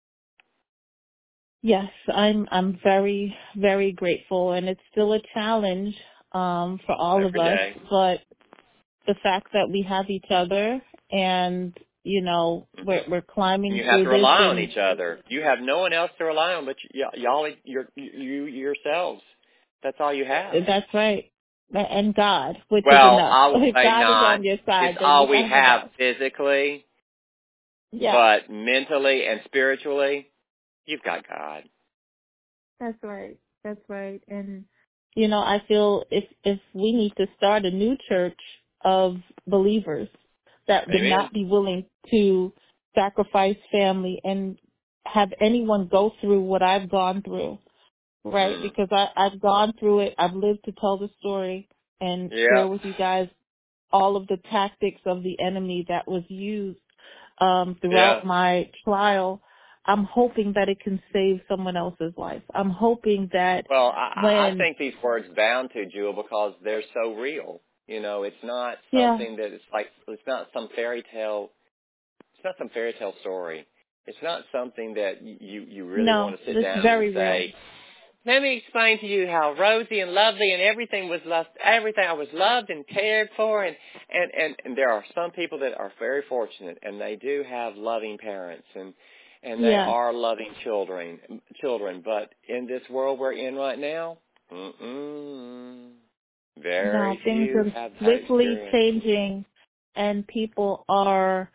yes, I'm I'm very very grateful, and it's still a challenge um, for all of every us. day. But the fact that we have each other, and you know, we're we're And climbing you have through to this, rely on and each other. You have no one else to rely on but y- y'all, your, you yourselves. That's all you have. that's right. And God, which is Well, enough. I will If say God is not. on your It's side, then you all we have have enough. physically, Yeah, but mentally and spiritually, you've got God. that's right. That's right. And you know, I feel if if we need to start a new church of believers that would Amen. not be willing to sacrifice family and have anyone go through what I've gone through, right? Mm. Because I, I've gone through it. I've lived to tell the story and share Yep. with you guys all of the tactics of the enemy that was used um, Yeah. throughout my trial. I'm hoping that it can save someone else's life. I'm hoping that Well, I, I I when, think these words bound to, Jewel, because they're so real. You know, it's not yeah, something that is like, it's not some fairy tale, it's not some fairy tale story. It's not something that you, you really no, want to sit it's down and very real. say, let me explain to you how rosy and lovely and everything was loved, everything I was loved and cared for, and, and, and, and there are some people that are very fortunate and they do have loving parents and, and they Yes. are loving children, children, but in this world we're in right now, mm-mm, No, very things few are have that swiftly experience. changing, and people are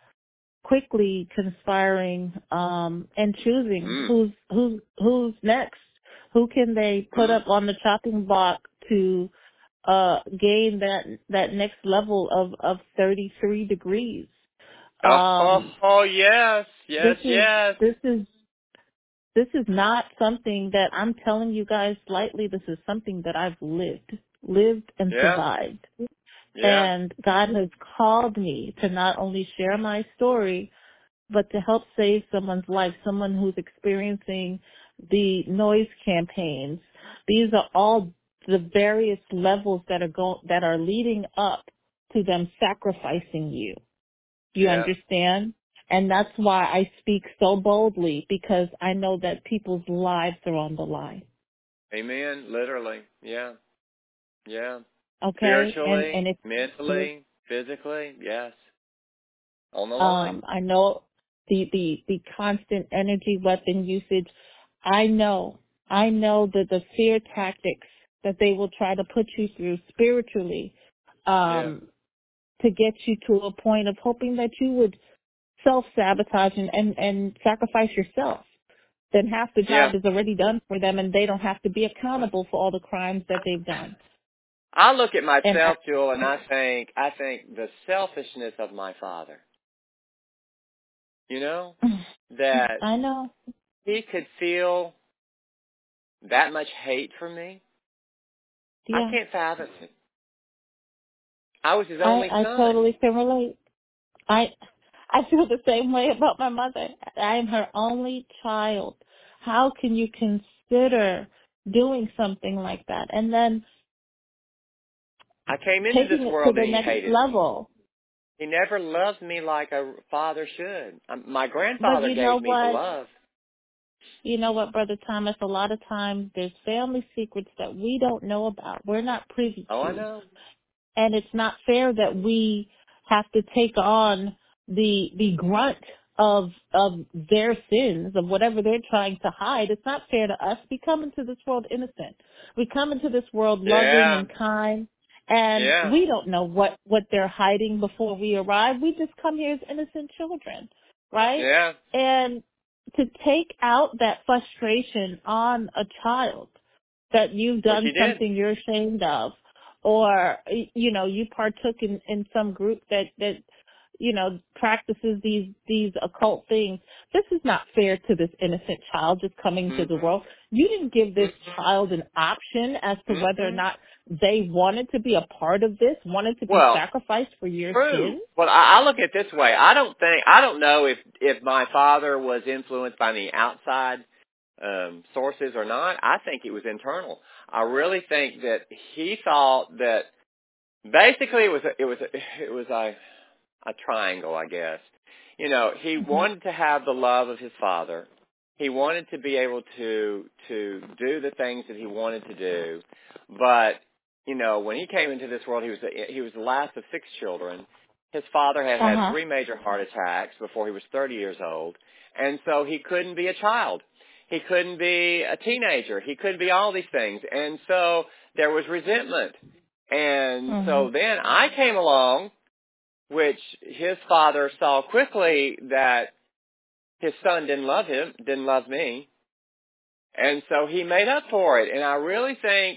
quickly conspiring um and choosing Mm. who's who's who's next, Who can they put up on the chopping block to uh gain that that next level of of thirty-three degrees? Oh, oh, Um, oh, yes, yes, this is yes. this is this is not something that I'm telling you guys lightly. This is something that I've lived, lived and Yeah, survived. yeah, And God has called me to not only share my story, but to help save someone's life, someone who's experiencing the noise campaigns. These are all the various levels that are go- that are leading up to them sacrificing you. You yeah. understand? And that's why I speak so boldly, because I know that people's lives are on the line. Amen. Literally. Yeah, yeah. Okay? And Spiritually, and if mentally, physically, yes. On the line. um I know the the the constant energy weapon usage, I know. I know that the fear tactics that they will try to put you through spiritually, Yeah, um, to get you to a point of hoping that you would self-sabotage and, and, and sacrifice yourself. Then half the yeah. job is already done for them, and they don't have to be accountable for all the crimes that they've done. I look at And myself, Jewel, and I think, I think the selfishness of my father. You know, I, that I know. he could feel that much hate for me. I Yeah, can't fathom it. I was his I only I son. totally can relate. I I feel the same way about my mother. I am her only child. How can you consider doing something like that and then I came into this taking it to world the and he next hated me. level? He never loved me like a father should. Um, My But grandfather you know gave me the what? love. You know what, Brother Thomas? A lot of times there's family secrets that we don't know about. We're not privy Oh, I to. know. And it's not fair that we have to take on the the grunt of of their sins, of whatever they're trying to hide. It's not fair to us. We come into this world innocent. We come into this world loving Yeah, and kind, and yeah, we don't know what what they're hiding before we arrive. We just come here as innocent children, right? yeah. And to take out that frustration on a child that you've Which done he did. something you're ashamed of, or you know you partook in in some group that that you know practices these these occult things. This is not fair to this innocent child just coming to the Mhm. world. You didn't give this Mhm. child an option as to whether or Mhm. not they wanted to be a part of this, wanted to be Well, sacrificed for your true. sins. Well, I, I look at it this way. I don't think I don't know if if my father was influenced by any outside um, sources or not. I think it was internal. I really think that he thought that basically it was a, it was a, it was a a triangle, I guess. You know, he Mhm. wanted to have the love of his father. He wanted to be able to to do the things that he wanted to do, but you know, when he came into this world, he was the, he was the last of six children. His father had Uh had huh. three major heart attacks before he was thirty years old, and so he couldn't be a child. He couldn't be a teenager. He couldn't be all these things, and so there was resentment. And so Mhm. then I came along, which his father saw quickly that his son didn't love him, didn't love me, and so he made up for it. And I really think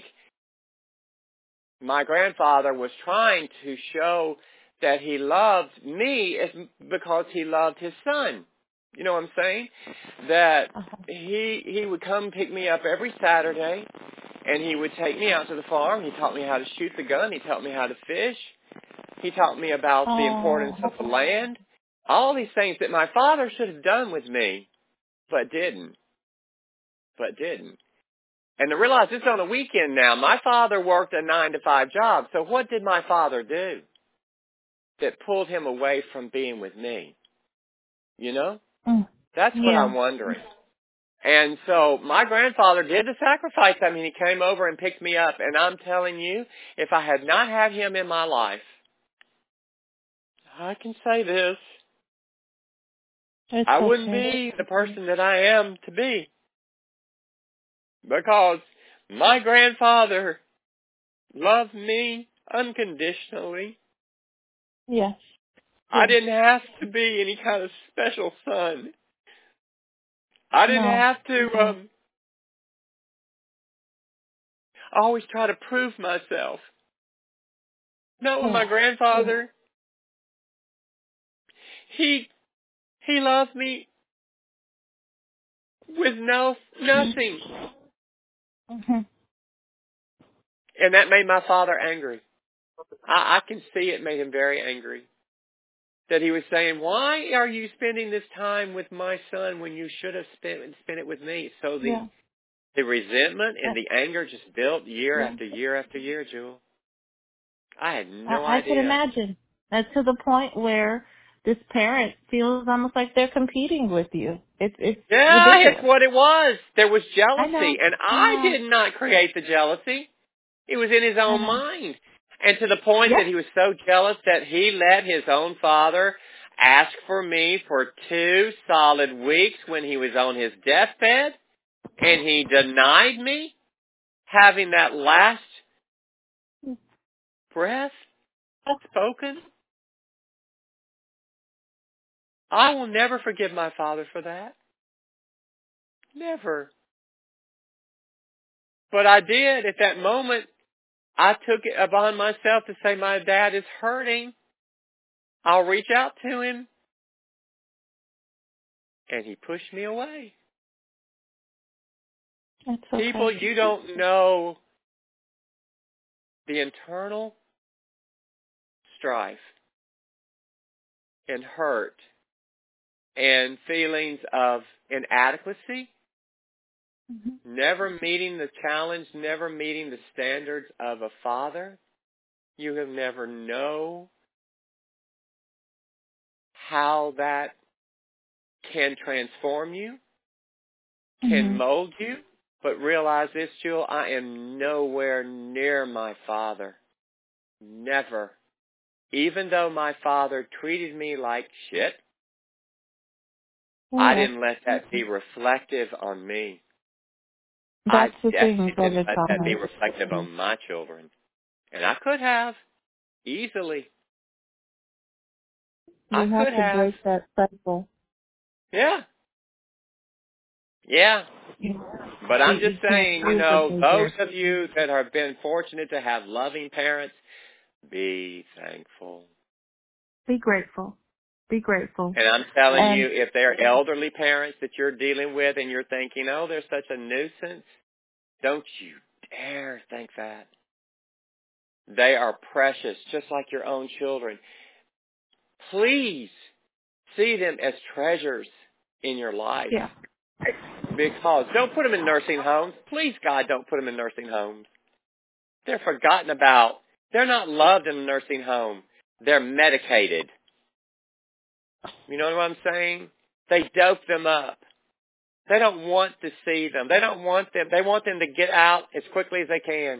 my grandfather was trying to show that he loved me as, because he loved his son. You know what I'm saying? That Uh huh. he he would come pick me up every Saturday, and he would take me out to the farm. He taught me how to shoot the gun. He taught me how to fish. He taught me about the importance Oh. of the land. All these things that my father should have done with me, but didn't. But didn't. And to realize this on a weekend now, my father worked a nine to five job. So what did my father do that pulled him away from being with me? You know? Mm. That's what Yeah. I'm wondering. And so my grandfather did the sacrifice. I mean, he came over and picked me up. And I'm telling you, if I had not had him in my life, I can say this, It's I wouldn't okay. be the person that I am to be. Because my grandfather loved me unconditionally. Yes. I Yes. didn't have to be any kind of special son. I didn't No. have to No. um always try to prove myself. Not with Yeah. my grandfather. He he loved me with no nothing. Mm-hmm. And that made my father angry. I, I can see it made him very angry. That he was saying, why are you spending this time with my son when you should have spent, spent it with me? So the, Yeah. the resentment and the anger just built year Yeah. after year after year, Jewel. I had no I, I can idea. imagine. That's to the point where this parent feels almost like they're competing with you. It's it's Yeah, it's ridiculous. what it was. There was I know. jealousy. And I I know. did not create the jealousy. It was in his I own know. mind. And to the point Yep. that he was so jealous that he let his own father ask for me for two solid weeks when he was on his deathbed. And he denied me having that last breath spoken. I will never forgive my father for that. Never. But I did at that moment. I took it upon myself to say, my dad is hurting. I'll reach out to him. And he pushed me away. That's People, okay. you don't know the internal strife and hurt and feelings of inadequacy, Mm-hmm. never meeting the challenge, never meeting the standards of a father. You have never know how that can transform you, can Mm-hmm. mold you. But realize this, Jewel, I am nowhere near my father. Never. Even though my father treated me like shit, I Yeah. didn't let that be reflective on me. I That's the thing, definitely Brother didn't let that be Thomas. reflective on my children. And I could have, easily. I You have could to have. break that cycle. Yeah. Yeah. You, But I'm just you can't saying, you do what know, they those did. of you that have been fortunate to have loving parents, be thankful. Be grateful. Be grateful. And I'm telling you, And if they're elderly parents that you're dealing with and you're thinking, oh, they're such a nuisance, don't you dare think that. They are precious, just like your own children. Please see them as treasures in your life. yeah. Because don't put them in nursing homes. Please, God, don't put them in nursing homes. They're forgotten about. They're not loved in a nursing home. They're medicated. You know what I'm saying? They dope them up. They don't want to see them. They don't want them. They want them to get out as quickly as they can.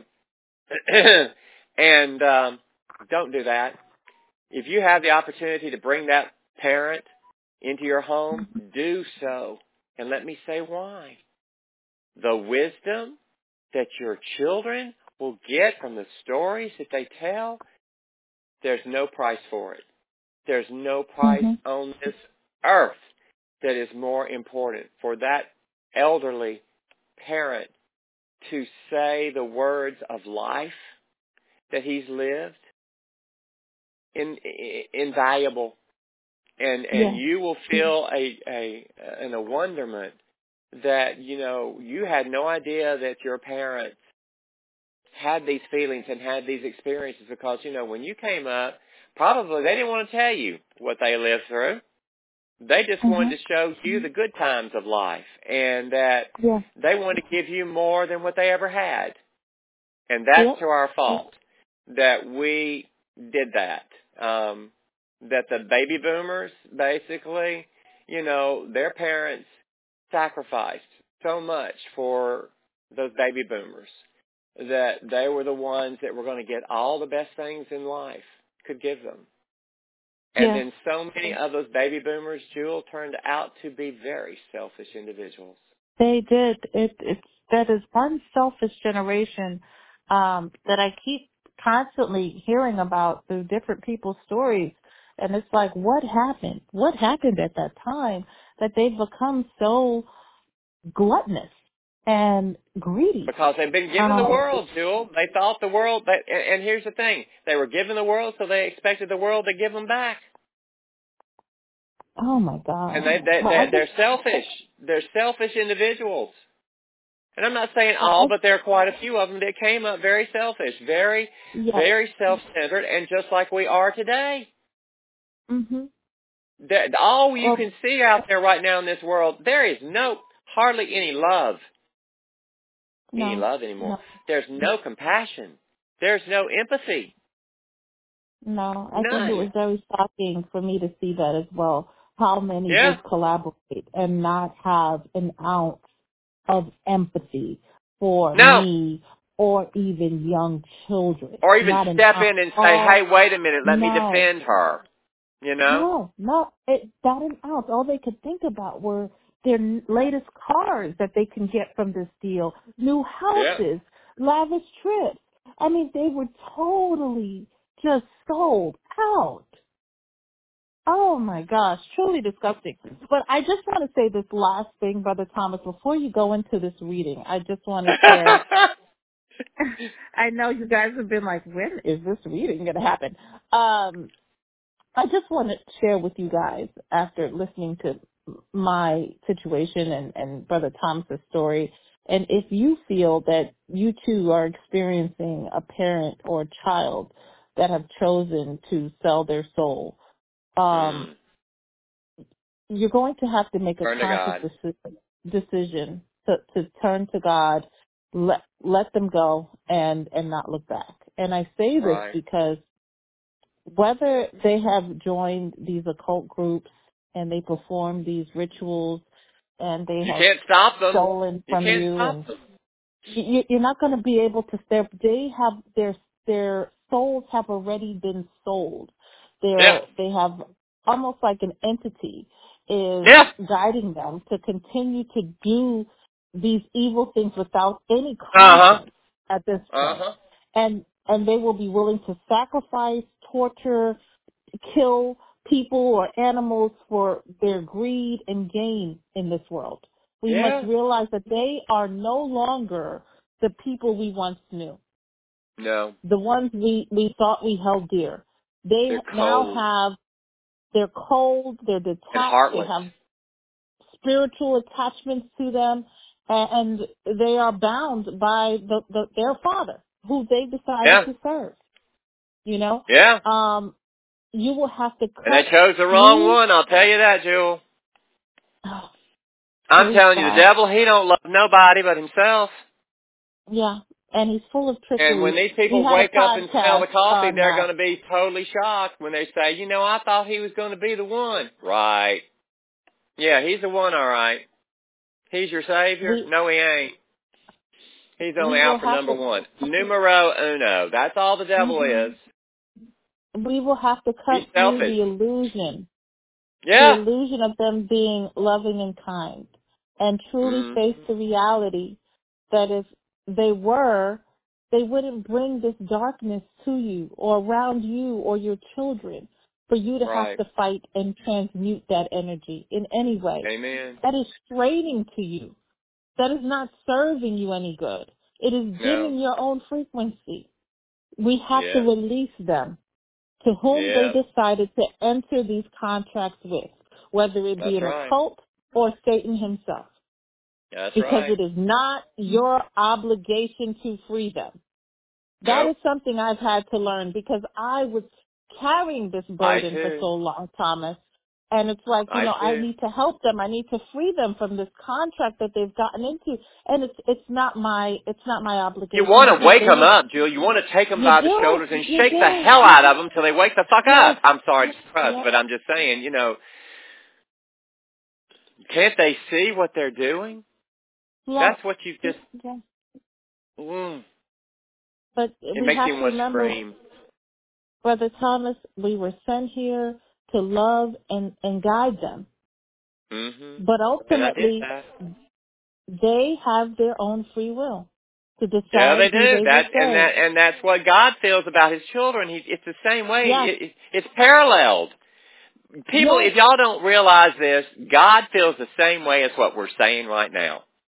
and um, don't do that. If you have the opportunity to bring that parent into your home, do so. And let me say why. The wisdom that your children will get from the stories that they tell, there's no price for it. There's no price Mm-hmm. on this earth that is more important for that elderly parent to say the words of life that he's lived. In, in, invaluable. And and Yeah. you will feel a a an a wonderment that, you know, you had no idea that your parents had these feelings and had these experiences because, you know, when you came up, probably they didn't want to tell you what they lived through. They just Mm-hmm. wanted to show you the good times of life and that Yeah. they wanted to give you more than what they ever had. And that's Yep. to our fault that we did that. Um, that the baby boomers, basically, you know, their parents sacrificed so much for those baby boomers that they were the ones that were going to get all the best things in life could give them. And Yes. then so many of those baby boomers, Jewel, turned out to be very selfish individuals. They did. It, it's that is one selfish generation um, that I keep constantly hearing about through different people's stories, and it's like, what happened? What happened at that time that they've become so gluttonous? and greedy. Because they've been given Um, the world, Jewel. They thought the world, that, and, and here's the thing. They were given the world, so they expected the world to give them back. oh, my God. And they, they, Well, I they're, they're just, selfish. They're selfish individuals. And I'm not saying well, all, I, but there are quite a few of them that came up very selfish, very, yes. very self-centered, and just like we are today. Mm-hmm. There, all you Well, can see out there right now in this world, there is no, hardly any love. Any no, love anymore. no, There's no compassion. There's no empathy. no. I think it None. was very shocking for me to see that as well, how many Yeah. would collaborate and not have an ounce of empathy for No. me or even young children. Or even Not an step ounce. in and say, Oh, hey, wait a minute, let me no. defend her. You know? No, no, it, not an ounce. All they could think about were their n- latest cars that they can get from this deal, new Yeah. houses, lavish trips. I mean, they were totally just sold out. Oh my gosh, truly disgusting. But I just want to say this last thing, Brother Thomas, before you go into this reading. I just want to share. I know you guys have been like, when is this reading going to happen? Um, I just want to share with you guys after listening to my situation and, and Brother Thomas's story. And if you feel that you too are experiencing a parent or a child that have chosen to sell their soul, um, mm. you're going to have to make a Turn to conscious God. deci- decision to, to turn to God, let, let them go and, and not look back. And I say this Right. because whether they have joined these occult groups and they perform these rituals and they You have can't stop them. stolen You from can't you, stop and them. you, you're not going to be able to step. They have their their souls have already been sold. Yeah. They're they have almost like an entity is Yeah. guiding them to continue to do these evil things without any Uh-huh. conscience at this point, Uh-huh. and and they will be willing to sacrifice, torture, kill people or animals for their greed and gain in this world. We must Yeah. realize that they are no longer the people we once knew, No. the ones we, we thought we held dear. They They're now cold have, they're cold, they're and detached, they heartless. have spiritual attachments to them, and they are bound by the, the, their father, who they decided Yeah. to serve. You know, Yeah. um, you will have to And they cut chose the wrong through. one, I'll tell you that, Jewel. Oh, I'm praise telling you, the God. devil, he don't love nobody but himself. Yeah, and he's full of And when trickery. these We people had a wake up and smell the podcast coffee, on they're going that. to be totally shocked when they say, you know, I thought he was going to be the one. Right. Yeah, he's the one, all right. He's your savior? We No, he ain't. He's only we will out for have number to. one. Numero uno. That's all the devil hmm is. We will have to He's cut through selfish. the illusion, the Yeah. illusion of them being loving and kind, and truly Mm. face the reality that if they were, they wouldn't bring this darkness to you or around you or your children for you to have Right. to fight and transmute that energy in any way. Amen. That is straining to you. That is not serving you any good. It is No. dimming your own frequency. We have to Yeah. release them to whom they Yeah. decided to enter these contracts with, whether it be That's an right. occult or Satan himself, That's because right. it is not your obligation to free them. That Nope. is something I've had to learn because I was carrying this I burden for too. so long, Thomas. And it's like, you I know, I too. need to help them. I need to free them from this contract that they've gotten into. And it's it's not my it's not my You obligation want to because wake they them have. up, Jill. You want to take them You by the do, shoulders and you shake the do. hell out of them till they wake the fuck Yes, up. I'm sorry to cuss, yes, but I'm just saying, you know, can't they see what they're doing? yes, That's what you just, yes. mm, But it we makes have you to want to remember, scream. Brother Thomas, we were sent here to love and and guide them. hmm But And I did ultimately, that. they have their own free will to Yeah, decide they who do. they will That and serve. that and that's what God feels about His children. He, it's the same way. Yes, It, it, it's paralleled. People, yes, if y'all don't realize this, God feels the same way as what we're saying right now.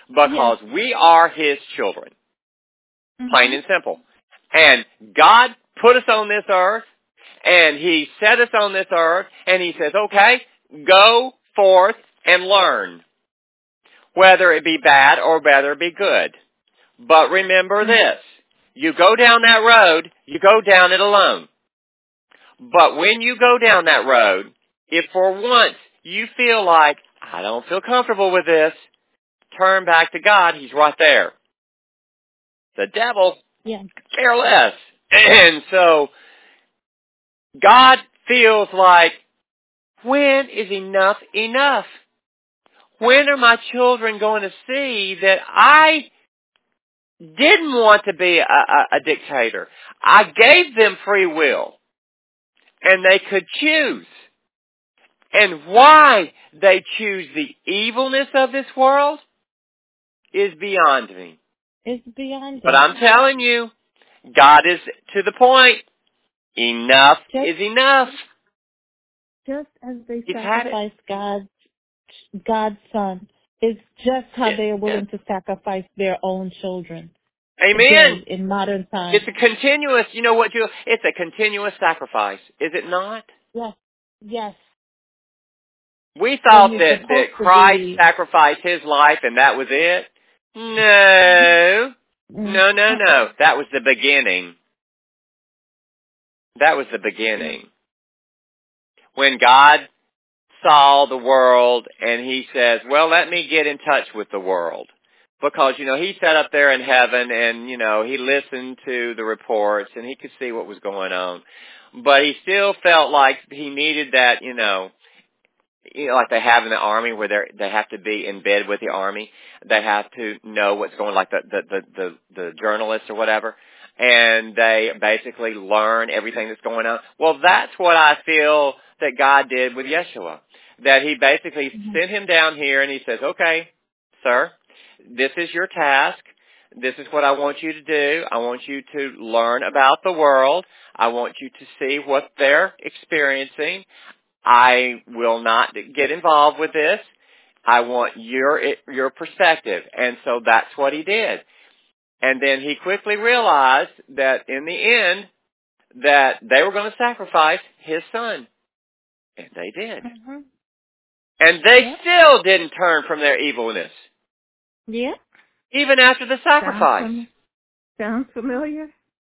because Yes. we are His children, plain Mhm. and simple. And God put us on this earth, and He set us on this earth, and He says, okay, go forth and learn, whether it be bad or whether it be good. But remember Mhm. this, you go down that road, you go down it alone. But when you go down that road, if for once you feel like, I don't feel comfortable with this, turn back to God. He's right there. The devil, Yeah. care less. And so, God feels like, when is enough enough? When are my children going to see that I didn't want to be a, a, a dictator? I gave them free will, and they could choose. And why they choose the evilness of this world is beyond me. It's beyond But them. I'm telling you, God is to the point. Enough Just is enough. just as they He's had it. sacrificed God's God's son, it's just how Yes. they are Yes. willing to sacrifice their own children Amen. today in modern It's times. a continuous, you know what, Jill? It's a continuous sacrifice, is it not? Yes. Yes. We When thought you're that, that supposed to Christ be. sacrificed His life and that was it. No. Mm. No, no, Uh-uh. no. That was the beginning. That was the beginning. When God saw the world and He says, well, let me get in touch with the world. Because, you know, He sat up there in heaven and, you know, He listened to the reports and He could see what was going on. But He still felt like He needed that, you know, you know, like they have in the army where they they have to be in bed with the army. They have to know what's going, like the the the the, the journalists or whatever, and they basically learn everything that's going on. Well, that's what I feel that God did with Yeshua. That He basically Mhm. sent Him down here, and He says, "Okay, sir, this is your task. This is what I want you to do. I want you to learn about the world. I want you to see what they're experiencing. I will not get involved with this. I want your your perspective." And so that's what He did. And then He quickly realized that in the end, that they were going to sacrifice His Son. And they did. Mhm. And they Yep. still didn't turn from their evilness, Yeah. even after the Sounds sacrifice. fam- sounds familiar.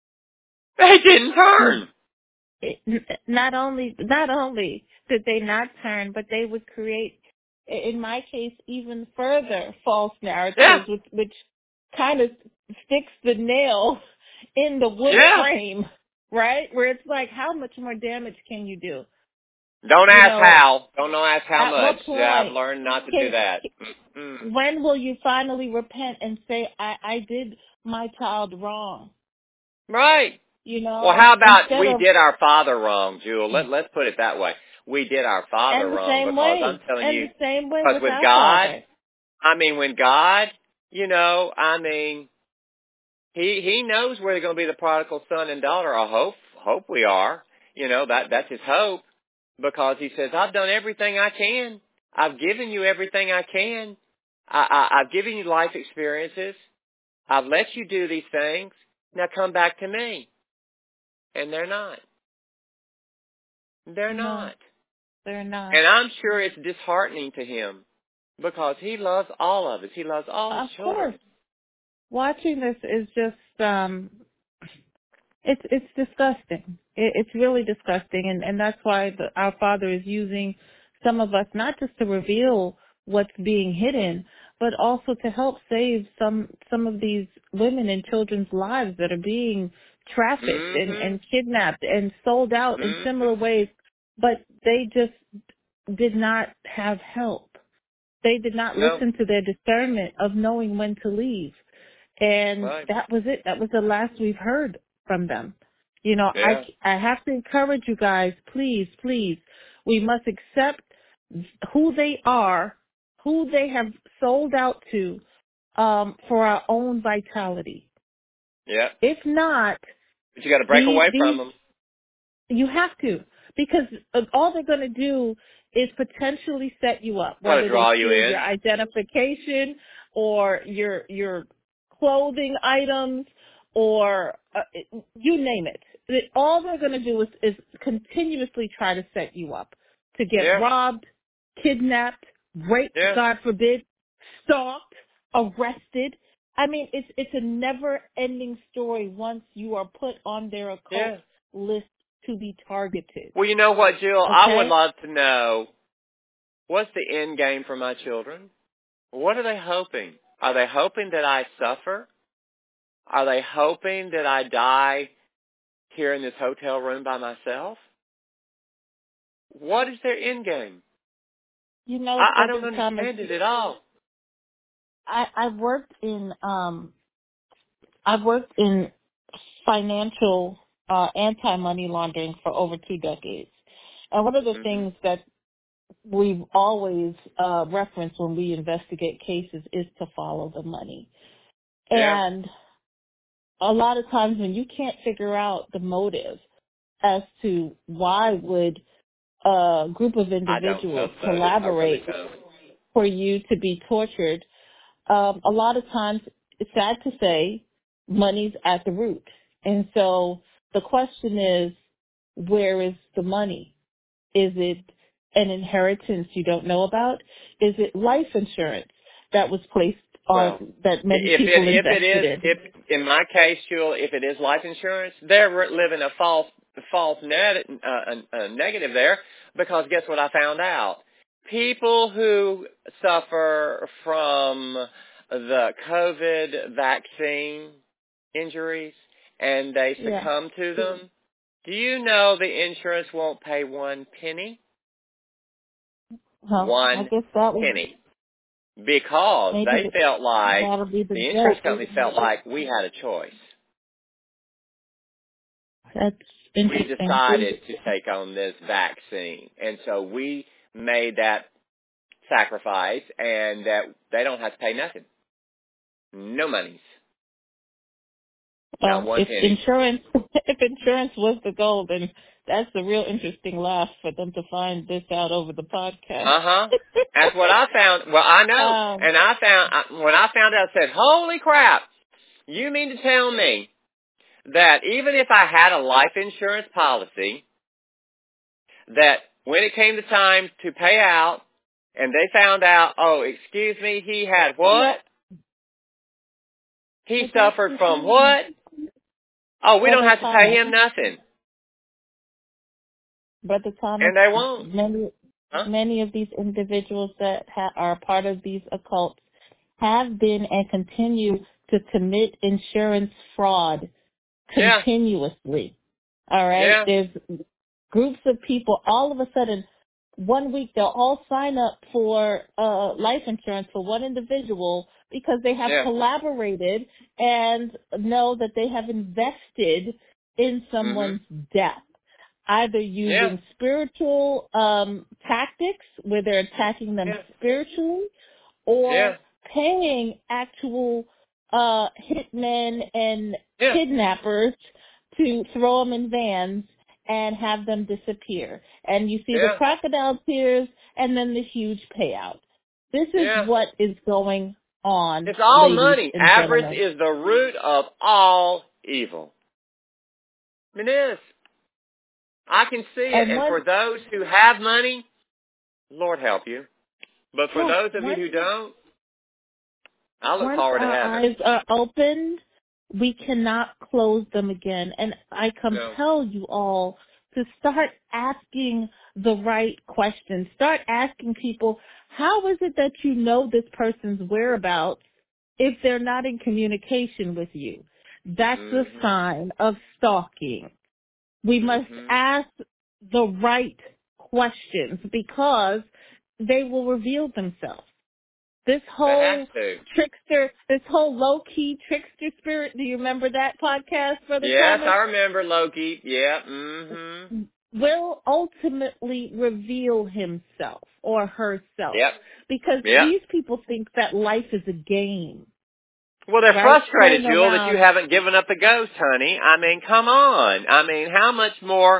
They didn't Yeah. turn. It, n- not only not only did they not turn, but they would create, i- in my case, even further false Yeah. narratives, which, which kind of sticks the nail in the wood Yeah. frame, right? Where it's like, how much more damage can you do? Don't You ask know, how. Don't know ask how at much. what Yeah, I've point learned not to do can, that. Mm-mm. when will you finally repent and say, I, I did my child wrong? Right. You Well, know, how about instead we of, did our father wrong, Jewel? Let, let's put it that way. We did our father and the wrong same because I'm way, telling and you, the same way because with with our God, Father. I mean, when God, you know, I mean, He He knows we're going to be the prodigal son and daughter. I hope hope we are. You know, that that's His hope because He says, I've done everything I can. I've given you everything I can. I, I I've given you life experiences. I've let you do these things. Now come back to me. And they're not. They're No, not. they're not. And I'm sure it's disheartening to Him because He loves all of us. He loves all His Of course, children. watching this is just, um, it's it's disgusting. It, it's really disgusting, and and that's why the, our Father is using some of us not just to reveal what's being hidden, but also to help save some some of these women and children's lives that are being trafficked and Mm-hmm. and kidnapped and sold out in Mm-hmm. similar ways, but they just did not have help. They did not No. listen to their discernment of knowing when to leave. And Right. that was it. That was the last we've heard from them. You know, I, Yeah. I have to encourage you guys, please, please, we must accept who they are, who they have sold out to, um, for our own vitality. Yeah. If not, But you got to break the, away from these, them. you have to, because all they're going to do is potentially set you up, Got to whether they draw you steal your in. identification, or your your clothing items, or uh, you name it. It all they're going to do is, is continuously try to set you up to get Yeah. robbed, kidnapped, raped, Yeah. God forbid, stalked, arrested. I mean, it's it's a never-ending story once you are put on their occult Yeah. list to be targeted. Well, you know what, Jill? Okay? I would love to know, what's the end game for my children? What are they hoping? Are they hoping that I suffer? Are they hoping that I die here in this hotel room by myself? What is their end game? You know, I, I don't Brother Thomas, understand it at all. I, I've worked in um I've worked in financial uh, anti-money laundering for over two decades. And one of the Mm-hmm. things that we've always uh, referenced when we investigate cases is to follow the money. Yeah. And a lot of times when you can't figure out the motive as to why would a group of I don't individuals hope so. I really collaborate don't. for you to be tortured, um, a lot of times, it's sad to say, money's at the root. And so the question is, where is the money? Is it an inheritance you don't know about? Is it life insurance that was placed Well, on, that many if people it if it invested is in? if in my case, Jewel, if it is life insurance, they're re- living a false false net, uh, a, a negative there, because guess what I found out? People who suffer from the COVID vaccine injuries and they Yeah. succumb to them, do you know the insurance won't pay one penny? Well, I One guess that was, penny. Because maybe they the, felt like, that'll be the the insurance joke. company felt like we had a choice. That's We interesting. decided to take on this vaccine. And so we made that sacrifice, and that they don't have to pay nothing. No monies. Not Well, one if penny. insurance, if insurance was the goal, then that's a real interesting laugh for them to find this out over the podcast. Uh-huh. That's what I found. Well, I know. um, And I found, I, when I found out, I said, holy crap, you mean to tell me that even if I had a life insurance policy, that when it came to time to pay out, and they found out, oh, excuse me, he had what? He but that's suffered the from thing. what? Oh, we don't Brother have to pay Thomas, him nothing. Brother Thomas, And they won't. many, Huh? many of these individuals that ha- are part of these occults have been and continue to commit insurance fraud Yeah. continuously. All right? Yeah. There's groups of people, all of a sudden, one week they'll all sign up for uh, life insurance for one individual because they have Yeah. collaborated and know that they have invested in Mhm. someone's death, either Yeah. using spiritual um, tactics where they're attacking them Yeah. spiritually, or Yeah. paying actual uh, hitmen and Yeah. kidnappers to throw them in vans and have them disappear. And you see the Yeah. crocodile tears and then the huge payout. This is Yeah. what is going on, It's all ladies money. and Avarice gentlemen. is the root of all evil. It is. I can see it. And And once, for those who have money, Lord help you. But for yeah, those of you once who don't, I look Once forward to our heaven. eyes are opened, we cannot close them again. And I No. compel you all to start asking the right questions. Start asking people, how is it that you know this person's whereabouts if they're not in communication with you? That's a Mhm. sign of stalking. We must Mhm. ask the right questions because they will reveal themselves. This They have whole to. trickster, this whole low-key trickster spirit, do you remember that podcast, Brother Yes, Thomas? I remember Loki. Yeah. Mhm. Will ultimately reveal himself or herself. Yep. Because Yep. these people think that life is a game, Well, they're right? frustrated, Playing Jewel, that you around. haven't given up the ghost, honey. I mean, come on. I mean, how much more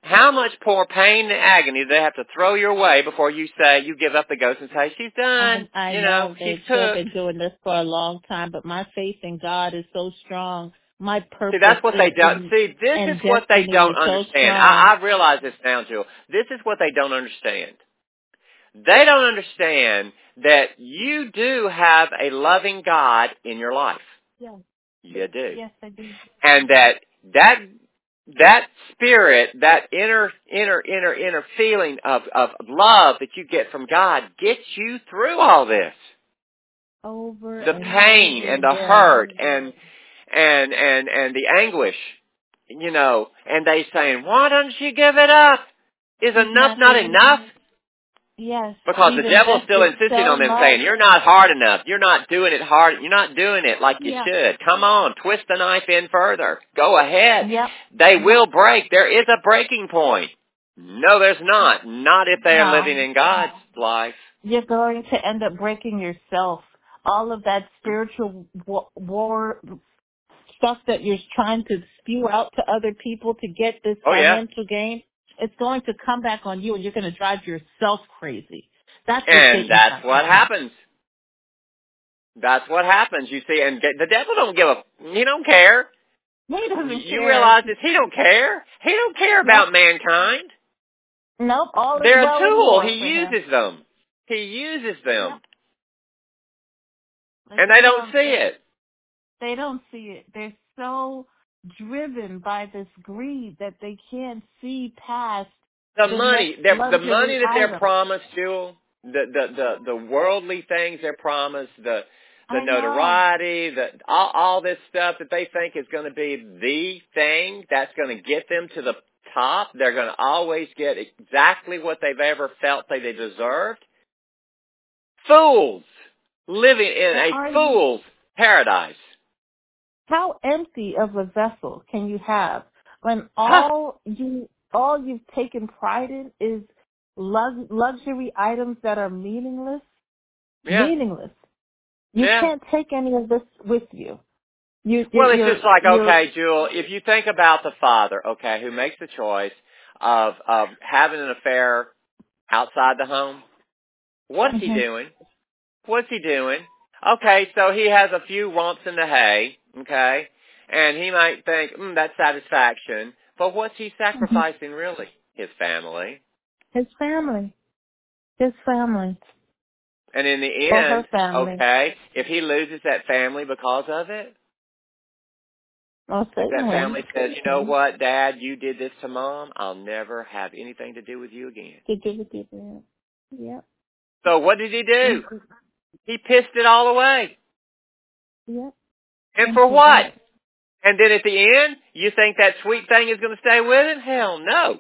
how much poor pain and agony do they have to throw your way before you say, you give up the ghost and say, she's done, I, I you know know, she's they've still took. been doing this for a long time, but my faith in God is so strong. My See, purpose that's what they in, don't, in see, this is and what they destiny don't is so understand. strong. I, I realize this now, Jewel. This is what they don't understand. They don't understand that you do have a loving God in your life. Yes. You do. Yes, I do. And that, that, that spirit, that inner, inner, inner, inner feeling of, of love that you get from God gets you through all this. Over The and pain over and the again. hurt and, and, and, and the anguish, you know, and they saying, why don't you give it up? Is He's enough not not giving enough? up. Yes. Because the We've devil is still invested insisting so on them much. saying, you're not hard enough. You're not doing it hard. You're not doing it like you Yeah. should. Come on, twist the knife in further. Go ahead. Yep. They will break. There is a breaking point. No, there's not. Not if they are No. living in God's life. You're going to end up breaking yourself. All of that spiritual wa- war stuff that you're trying to spew out to other people to get this Oh, yeah. financial gain, it's going to come back on you and you're going to drive yourself crazy. That's what And Satan's that's trying what to do. happens. That's what happens, you see. And the devil don't give a, he don't care. He doesn't You care. realize this, he don't care. He don't care Nope. about mankind. Nope. All is They're a well and tool. war He for him. uses them. He uses them. Yep. But And they they don't don't, see it. they don't see it. They're so driven by this greed that they can't see past The the money, next they're, the money luxury that they're item. promised, Jewel, the, the, the, the worldly things they're promised, the, the I know. notoriety, the, all, all this stuff that they think is going to be the thing that's going to get them to the top. They're going to always get exactly what they've ever felt that they deserved. Fools living in But a are you, fool's paradise. how empty of a vessel can you have when Huh. all you all you've taken pride in is lux- luxury items that are meaningless? Yeah. Meaningless. You Yeah. can't take any of this with you. You, you Well, it's you're just like, you're okay, Jewel, if you think about the father, okay, who makes the choice of, of having an affair outside the home, what's he Mhm. doing? What's he doing? Okay, so he has a few romps in the hay, okay, and he might think, mm, that's satisfaction, but what's he Mhm. sacrificing really? His family. His family. His family. And in the Or her end, family. okay, if he loses that family because of it, Or if that certainly. family says, you know what, Dad, you did this to Mom, I'll never have anything to do with you again. To give it to them. Yep. So what did he do? Mhm. He pissed it all away. Yep. And And for for what? what? And then at the end, you think that sweet thing is going to stay with him? Hell no.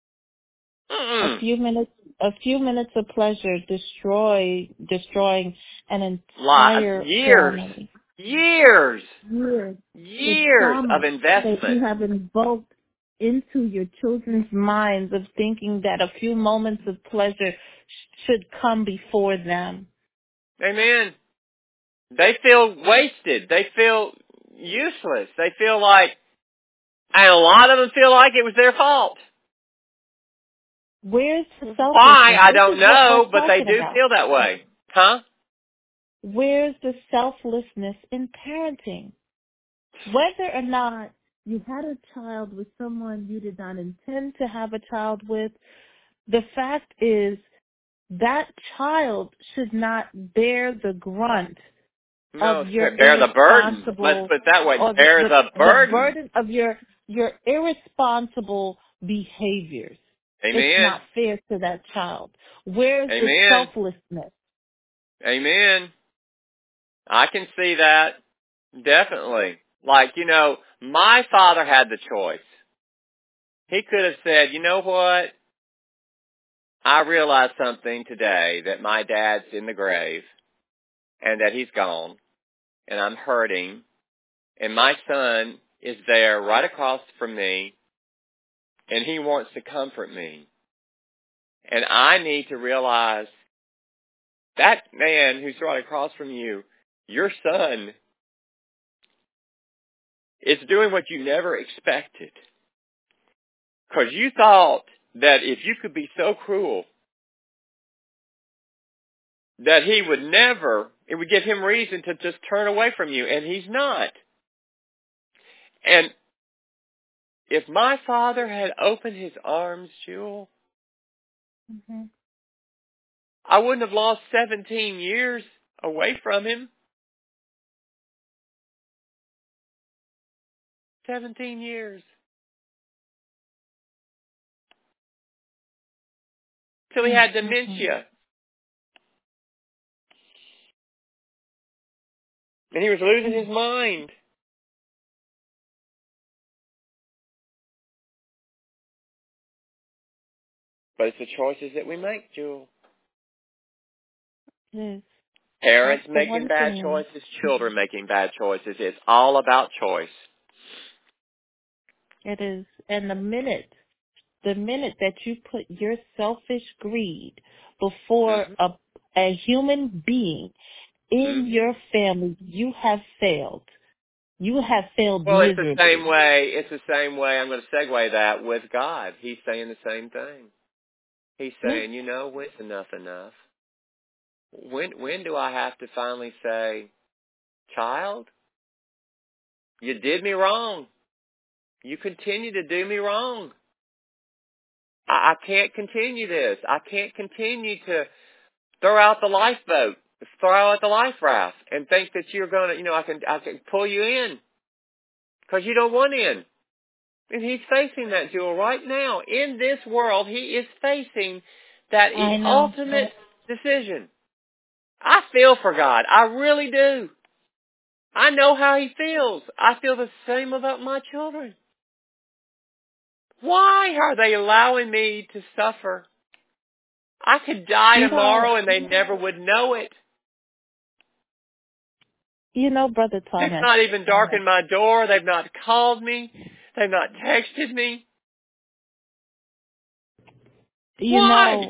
A Mm-mm. few minutes a few minutes of pleasure destroy destroying an Lots, entire years, family. years, Years. The years of trauma that investment. you have invoked into your children's minds of thinking that a few moments of pleasure sh- should come before them. Amen. They feel wasted. They feel useless. They feel like, and a lot of them feel like it was their fault. Where's the Why? selflessness? I This don't is what we're know, but they talking do about. feel that way. Huh? Where's the selflessness in parenting? Whether or not you had a child with someone you did not intend to have a child with, the fact is that child should not bear the grunt No, of it's your bear the burden. Let's irresponsible put it that way. or the, Bear the, the the burden. burden of your your irresponsible behaviors. It's Amen. not fair to that child. Where's the Amen. selflessness? Amen. I can see that. Definitely. Like, you know, my father had the choice. He could have said, you know what? I realized something today that my dad's in the grave and that he's gone and I'm hurting and my son is there right across from me and he wants to comfort me. And I need to realize that man who's right across from you, your son, is doing what you never expected. Because you thought that if you could be so cruel that he would never, it would give him reason to just turn away from you, and he's not. And if my father had opened his arms, Jewel, Mm-hmm. I wouldn't have lost seventeen years away from him. seventeen years. Till he had Mm-hmm. dementia. And he was losing his mind. But it's the choices that we make, Jewel. Yes. That's Parents the making one bad thing. choices, children making bad choices. It's all about choice. It is. And the minute, the minute that you put your selfish greed before Mm-hmm. a, a human being in Mm-hmm. your family, you have failed. You have failed Well, it's the same miserably. way. It's the same way. I'm going to segue that with God. He's saying the same thing. He's Yes. saying, you know, when's enough enough? When when do I have to finally say, child, you did me wrong. You continue to do me wrong. I, I can't continue this. I can't continue to throw out the lifeboat, throw out the life raft, and think that you're going to, you know, I can I can pull you in because you don't want in. And he's facing that, Jewel, right now. In this world, he is facing that I know. ultimate decision. I feel for God. I really do. I know how he feels. I feel the same about my children. Why are they allowing me to suffer? I could die You know, tomorrow and they never would know it. you know, Brother They've Thomas, not even darkened my door. They've not called me. They've not texted me. you Why? know,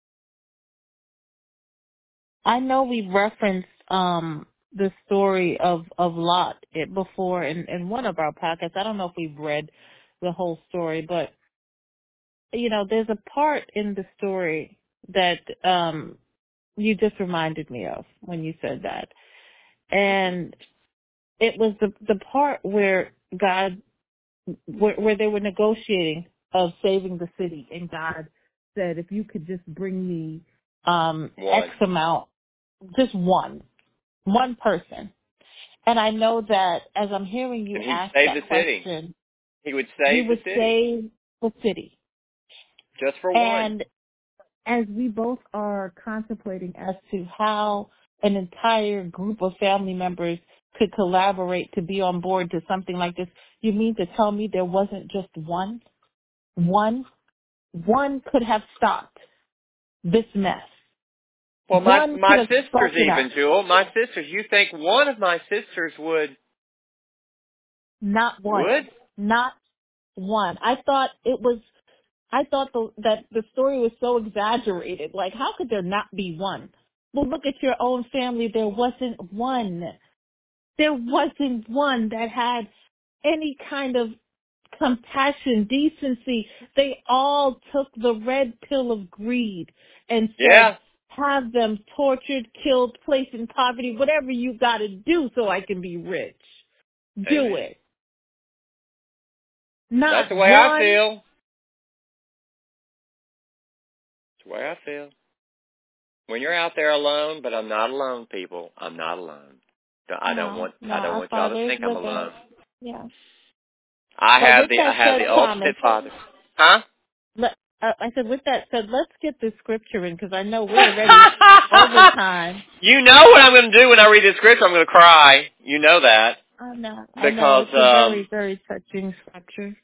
I know we referenced um the story of of Lot it before in in one of our podcasts. I don't know if we've read the whole story, but you know, there's a part in the story that um you just reminded me of when you said that. And it was the the part where God where, where they were negotiating of saving the city, and God said, if you could just bring me um X One. amount, just one one person. And I know that as I'm hearing you And he'd ask save the that city. question, He would he save the would city. save the city. Just for one. And as we both are contemplating as to how an entire group of family members could collaborate to be on board to something like this, you mean to tell me there wasn't just one? One? One could have stopped this mess. Well, my One could my have sisters spoken up. even, Jewel, my sisters, you think one of my sisters would, Not one. would? Not one. I thought it was I thought the, that the story was so exaggerated. Like, how could there not be one? Well, look at your own family. There wasn't one. There wasn't one that had any kind of compassion, decency. They all took the red pill of greed and said, Yeah. have them tortured, killed, placed in poverty, whatever you got to do so I can be rich. Do Amen. it. Not That's the way I one. feel. That's the way I feel. When you're out there alone, but I'm not alone, people. I'm not alone. I don't No, want no, I don't our want y'all to Father is think I'm with us. alone. Yeah. I But have with the I that have said, the Thomas, ultimate father. Huh? let, uh, I said, with that said, let's get the scripture in because I know we're already over time. You know what I'm going to do when I read this scripture? I'm going to cry. You know that I know, I know, because it's a um very, very touching scripture.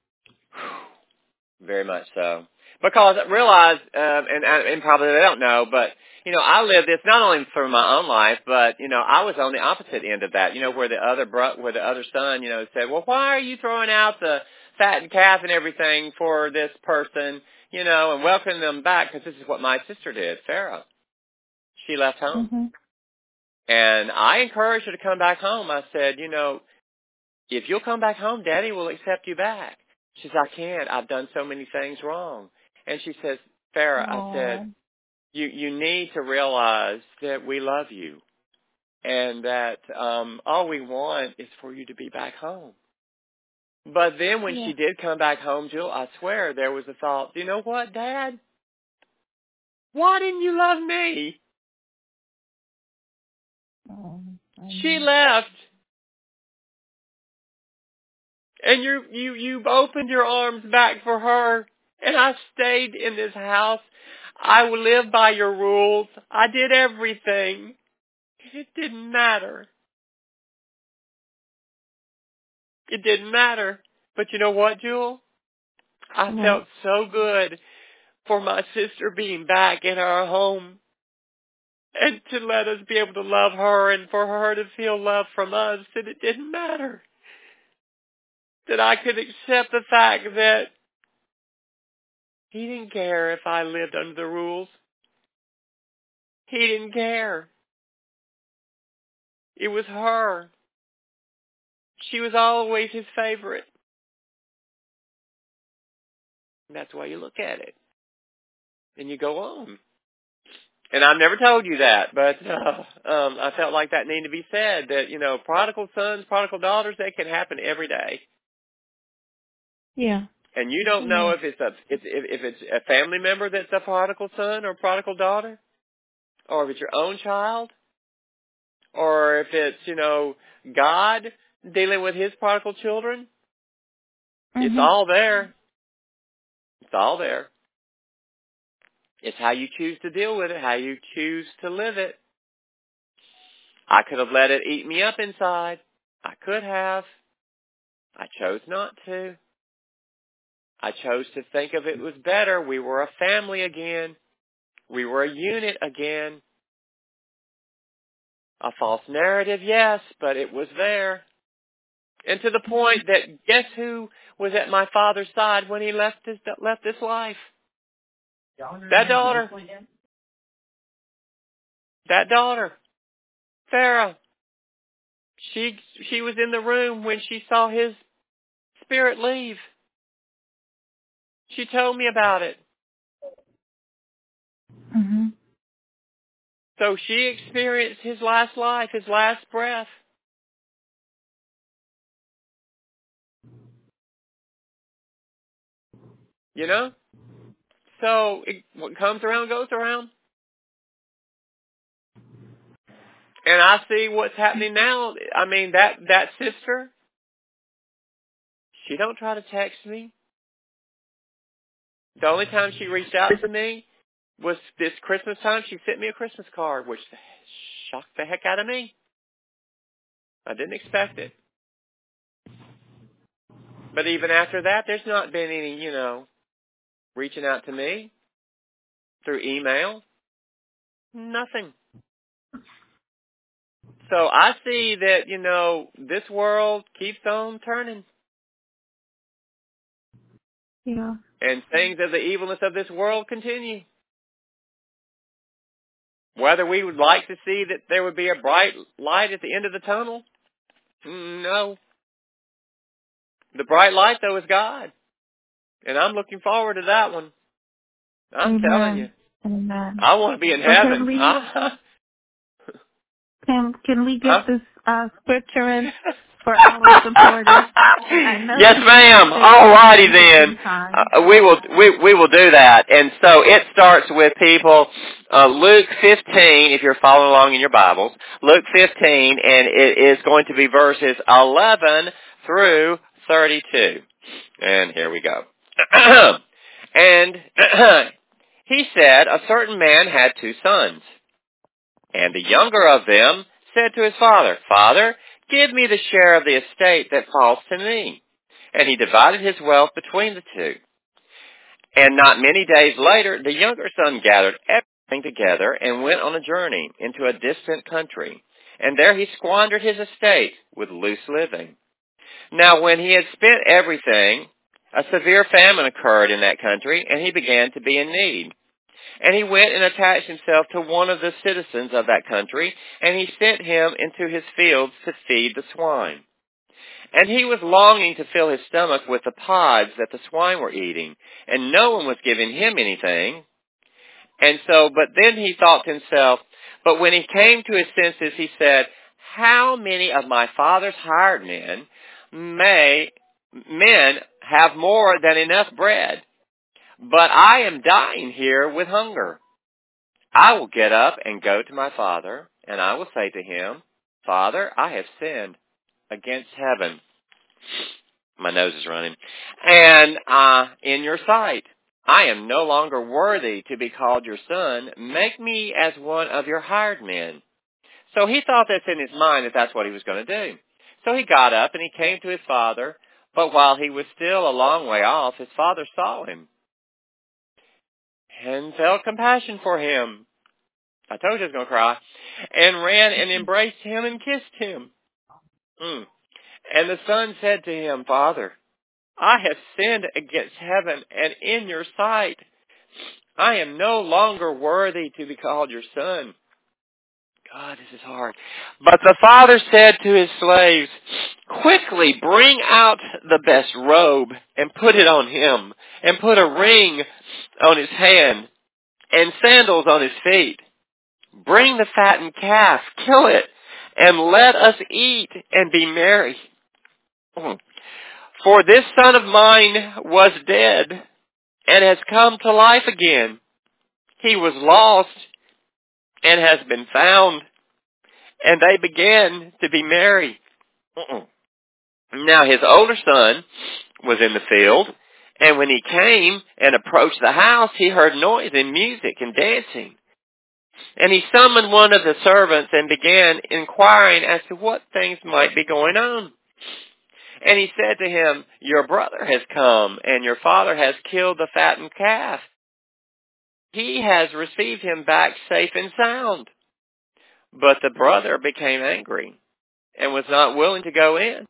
very much so. Because I realize, um, and, and probably they don't know, but, you know, I lived this not only for my own life, but, you know, I was on the opposite end of that, you know, where the other bro- where the other son, you know, said, well, why are you throwing out the fattened calf and everything for this person, you know, and welcoming them back? Because this is what my sister did, Farrah. She left home. Mhm. And I encouraged her to come back home. I said, you know, if you'll come back home, Daddy will accept you back. She says, I can't. I've done so many things wrong. And she says, Farah, Oh. I said, you, you need to realize that we love you and that um, all we want is for you to be back home. But then when Yeah. she did come back home, Jill, I swear there was a thought, you know what, Dad? Why didn't you love me? Oh, she left. And you, you, you opened your arms back for her. And I stayed in this house. I lived by your rules. I did everything. It didn't matter. It didn't matter. But you know what, Jewel? I Yeah. felt so good for my sister being back in our home. And to let us be able to love her and for her to feel love from us, that it didn't matter. That I could accept the fact that he didn't care if I lived under the rules. He didn't care. It was her. She was always his favorite. And that's why you look at it. And you go on. And I've never told you that, but uh, um, I felt like that needed to be said, that, you know, prodigal sons, prodigal daughters, that can happen every day. Yeah. And you don't know if it's a if, if it's a family member that's a prodigal son or prodigal daughter, or if it's your own child, or if it's, you know, God dealing with his prodigal children. Mm-hmm. It's all there. It's all there. It's how you choose to deal with it, how you choose to live it. I could have let it eat me up inside. I could have. I chose not to. I chose to think of it was better. We were a family again. We were a unit again. A false narrative, yes, but it was there. And to the point that guess who was at my father's side when he left his left this life? That daughter. That daughter. Farah. She she was in the room when she saw his spirit leave. She told me about it. Mm-hmm. So she experienced his last life, his last breath. You know? So it, what comes around goes around. And I see what's happening now. I mean, that, that sister, she don't try to text me. The only time she reached out to me was this Christmas time. She sent me a Christmas card, which shocked the heck out of me. I didn't expect it. But even after that, there's not been any, you know, reaching out to me through email. Nothing. So I see that, you know, this world keeps on turning. Yeah. And things of the evilness of this world continue. Whether we would like to see that there would be a bright light at the end of the tunnel, no. The bright light, though, is God. And I'm looking forward to that one. I'm Amen. telling you. Amen. I want to be in So heaven. Can we, can, can we get huh? this uh, scripture in for our supporters? I know yes, ma'am. All righty then. Uh, we will we we will do that. And so it starts with people. Uh, Luke fifteen, if you're following along in your Bibles, Luke fifteen, and it is going to be verses eleven through thirty-two. And here we go. And he said, a certain man had two sons. And the younger of them said to his father, Father, give me the share of the estate that falls to me. And he divided his wealth between the two. And not many days later, the younger son gathered everything together and went on a journey into a distant country. And there he squandered his estate with loose living. Now when he had spent everything, a severe famine occurred in that country, and he began to be in need. And he went and attached himself to one of the citizens of that country, and he sent him into his fields to feed the swine. And he was longing to fill his stomach with the pods that the swine were eating, and no one was giving him anything. And so, but then he thought to himself, but when he came to his senses, he said, how many of my father's hired men may men have more than enough bread? But I am dying here with hunger. I will get up and go to my father, and I will say to him, Father, I have sinned against heaven. My nose is running. And uh, in your sight, I am no longer worthy to be called your son. Make me as one of your hired men. So he thought this in his mind that that's what he was going to do. So he got up and he came to his father. But while he was still a long way off, his father saw him and felt compassion for him. I told you I was going to cry. And ran and embraced him and kissed him. Mm. And the son said to him, Father, I have sinned against heaven and in your sight. I am no longer worthy to be called your son. God, this is hard. But the father said to his slaves, quickly bring out the best robe and put it on him, and put a ring on his hand and sandals on his feet. Bring the fattened calf, kill it, and let us eat and be merry. For this son of mine was dead and has come to life again. He was lost and has been found. And they began to be merry. Uh-uh. Now his older son was in the field, and when he came and approached the house, he heard noise and music and dancing. And he summoned one of the servants and began inquiring as to what things might be going on. And he said to him, your brother has come, and your father has killed the fattened calf. He has received him back safe and sound. But the brother became angry and was not willing to go in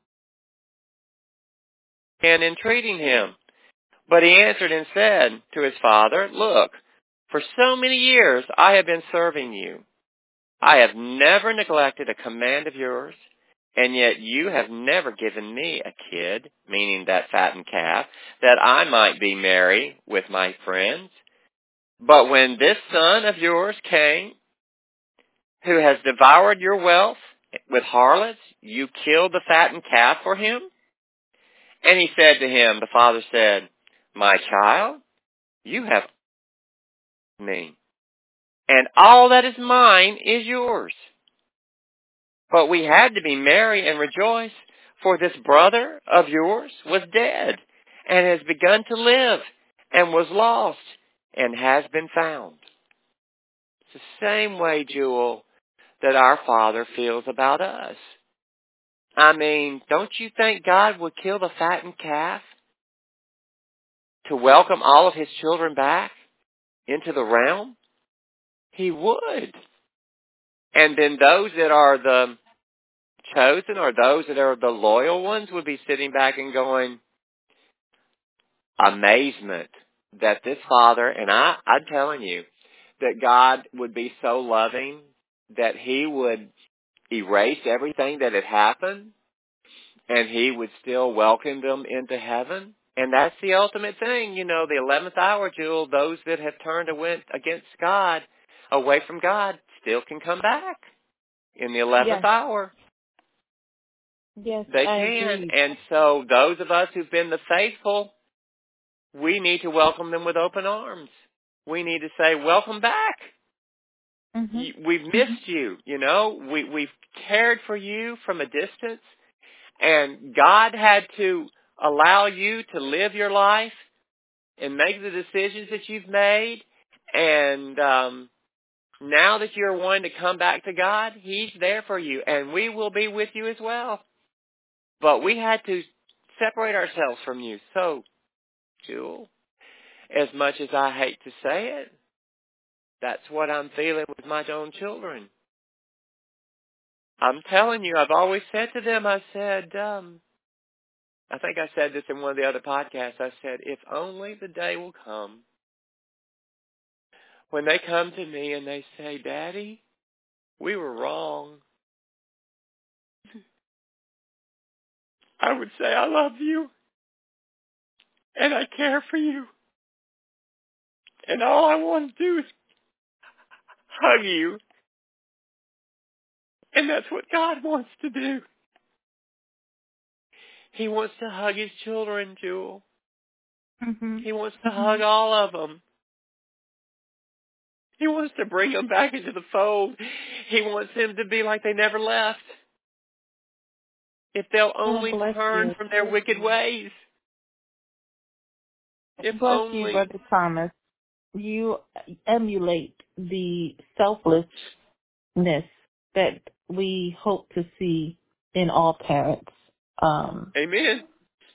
and entreating him. But he answered and said to his father, look, for so many years I have been serving you. I have never neglected a command of yours, and yet you have never given me a kid, meaning that fattened calf, that I might be merry with my friends. But when this son of yours came, who has devoured your wealth with harlots, you killed the fattened calf for him? And he said to him, the father said, my child, you have me, and all that is mine is yours. But we had to be merry and rejoice, for this brother of yours was dead, and has begun to live, and was lost, and has been found. It's the same way, Jewel, that our Father feels about us. I mean, don't you think God would kill the fattened calf to welcome all of his children back into the realm? He would. And then those that are the chosen, or those that are the loyal ones, would be sitting back and going, amazement that this Father, and I, I'm telling you, that God would be so loving that he would erase everything that had happened, and he would still welcome them into heaven. And that's the ultimate thing, you know, the eleventh hour, Jewel, those that have turned and went against God, away from God, still can come back in the eleventh Yes. hour. Yes, They I can. agree. And so those of us who've been the faithful, we need to welcome them with open arms. We need to say, welcome back. Mm-hmm. We've missed you, you know. We, we've cared for you from a distance. And God had to allow you to live your life and make the decisions that you've made. And um, now that you're wanting to come back to God, he's there for you. And we will be with you as well. But we had to separate ourselves from you. So, Jewel, as much as I hate to say it, that's what I'm feeling with my own children. I'm telling you, I've always said to them, I said, um, I think I said this in one of the other podcasts, I said, if only the day will come when they come to me and they say, Daddy, we were wrong. I would say, I love you, and I care for you, and all I want to do is hug you, and that's what God wants to do. He wants to hug his children, Jewel. Mm-hmm. He wants to hug all of them. He wants to bring them back into the fold. He wants them to be like they never left. If they'll Oh, only bless turn you. from their wicked ways. If Bless you, only. Brother Thomas. You emulate the selflessness that we hope to see in all parents. Um, Amen.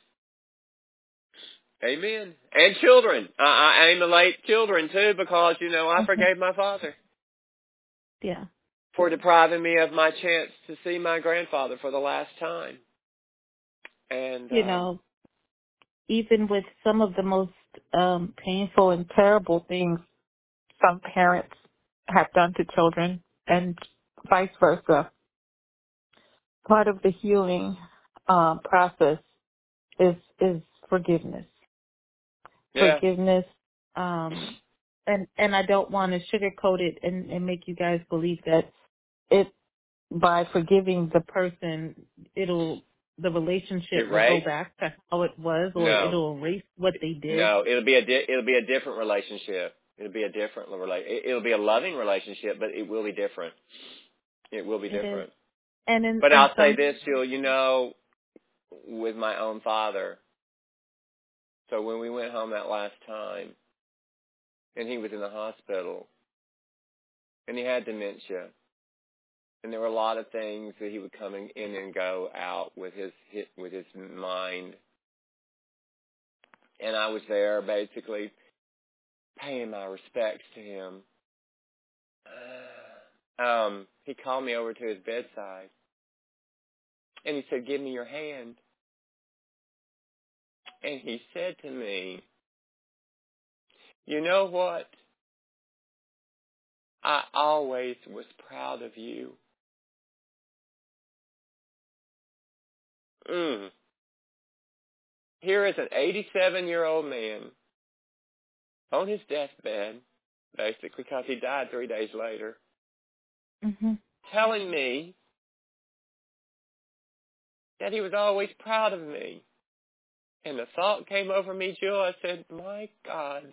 Amen. And children. I, I emulate children too because, you know, I mhm. forgave my father Yeah. for depriving me of my chance to see my grandfather for the last time. And, You um, know, even with some of the most um, painful and terrible things some parents have done to children and vice versa, part of the healing uh, process is is forgiveness. yeah, Forgiveness, um, and and I don't want to sugarcoat it and, and make you guys believe that it by forgiving the person, it'll the relationship will go erase? back to how it was, or No. it'll erase what they did. No, it'll be a di- it'll be a different relationship. It'll be a different rela- it- It'll be a loving relationship, but it will be different. It will be It is, different. and in But in I'll say some. this, Jill, you know, with my own father. So when we went home that last time, and he was in the hospital, and he had dementia, and there were a lot of things that he would come in and go out with his with his mind, and I was there basically paying my respects to him. Um, he called me over to his bedside, and he said, "Give me your hand." And he said to me, "You know what? I always was proud of you." Mm. Here is an eighty-seven-year-old man on his deathbed, basically because he died three days later, Hmm. telling me that he was always proud of me. And the thought came over me, Jill, I said, my God,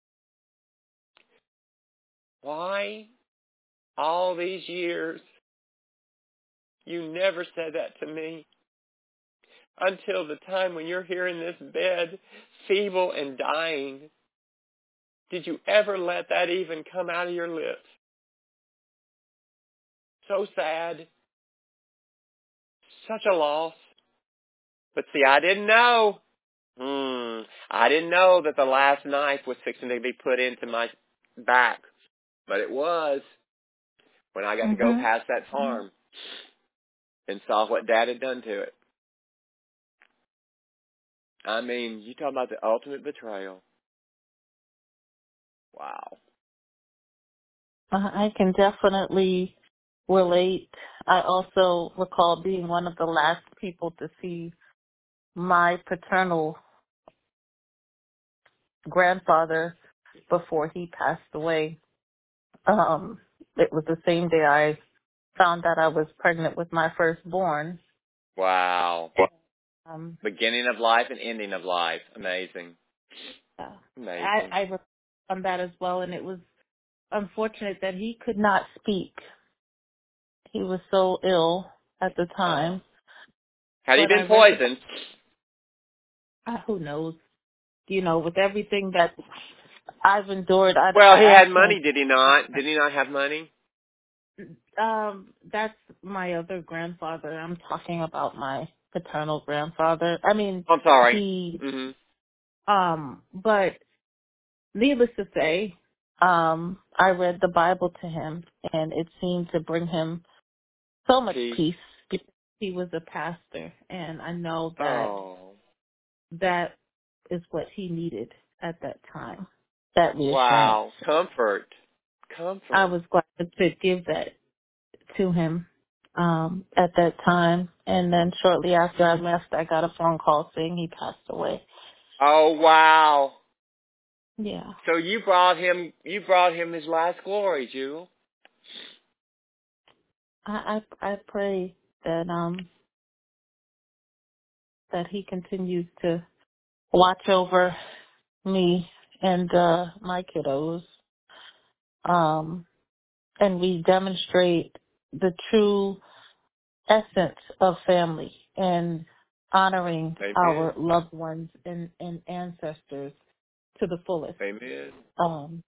why all these years you never said that to me until the time when you're here in this bed, feeble and dying? Did you ever let that even come out of your lips? So sad. Such a loss. But see, I didn't know. Hmm. I didn't know that the last knife was fixing to be put into my back. But it was when I got to go Hmm. past that farm and saw what Dad had done to it. I mean, you talk about the ultimate betrayal. Wow. I can definitely relate. I also recall being one of the last people to see my paternal grandfather before he passed away. Um, it was the same day I found out I was pregnant with my firstborn. Wow. Um, Beginning of life and ending of life. Amazing. uh, I, Amazing. I reflected on that as well, and it was unfortunate that he could not speak. He was so ill at the Oh. time. Had he But I been read the, poisoned? uh, who knows, you know, with everything that I've endured, I, Well, I he had asked him. money, did he not? Did he not have money? Um, that's my other grandfather. I'm talking about my paternal grandfather. I mean, I'm sorry. he, Mm-hmm. um, but needless to say, um, I read the Bible to him, and it seemed to bring him so much Peace. peace because he was a pastor, and I know that Oh. that is what he needed at that time, that reassurance. Wow. Comfort. I Comfort. was glad to give that to him. um, at that time. And then shortly after I left, I got a phone call saying he passed away. Oh, wow. Yeah. So you brought him, you brought him his last glory, Jewel. I, I, I pray that, um, that he continues to watch over me and, uh, my kiddos. Um, and we demonstrate the true essence of family and honoring Amen. our loved ones and, and ancestors to the fullest. Amen. Um,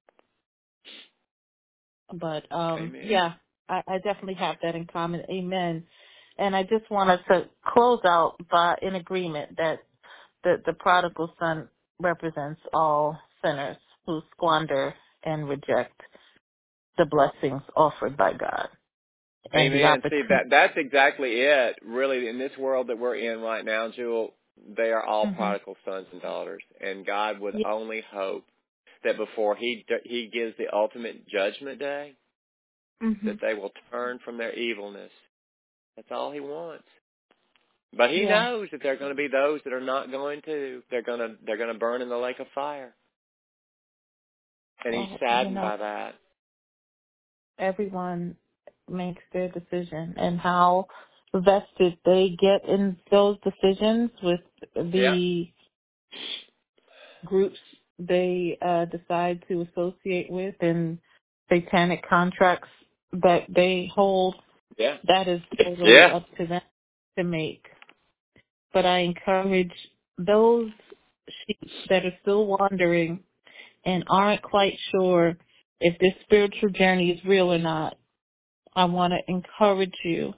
but um, Amen. yeah, I, I definitely have that in common. Amen. And I just wanted to close out by in agreement that the, the prodigal son represents all sinners who squander and reject the blessings offered by God and the Amen. See, that opportunity. that's exactly it. Really, in this world that we're in right now, Jewel, they are all Hmm. prodigal sons and daughters, and God would Yeah. only hope that before He He gives the ultimate judgment day, Hmm. that they will turn from their evilness. That's all He wants. But He Yeah. knows that there are going to be those that are not going to. They're going to they're going to burn in the lake of fire, and He's Well, you saddened know, by that. everyone makes their decision, and how vested they get in those decisions with Yeah. the groups they uh, decide to associate with and satanic contracts that they hold, Yeah. that is totally Yeah. up to them to make. But I encourage those sheep that are still wandering and aren't quite sure if this spiritual journey is real or not. I want to encourage you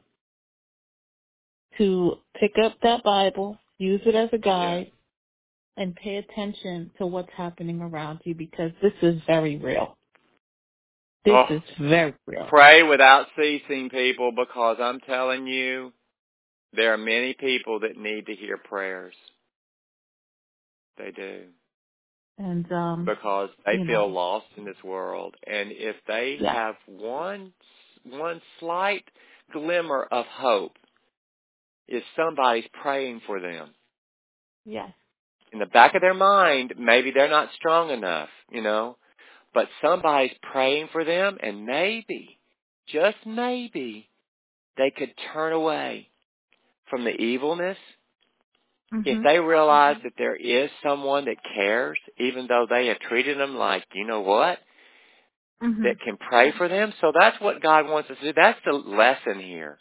to pick up that Bible, use it as a Yeah. guide, and pay attention to what's happening around you, because this is very real. This Oh, is very real. pray without ceasing, people, because I'm telling you, there are many people that need to hear prayers. They do. And, um, Because they you feel know, lost in this world. And if they yes, have one, one slight glimmer of hope, if somebody's praying for them, yes. in the back of their mind, maybe they're not strong enough, you know, but somebody's praying for them, and maybe, just maybe, they could turn away from the evilness. If Mhm. they realize that there is someone that cares, even though they have treated them like, you know what, Mhm. that can pray for them. So that's what God wants us to do. That's the lesson here.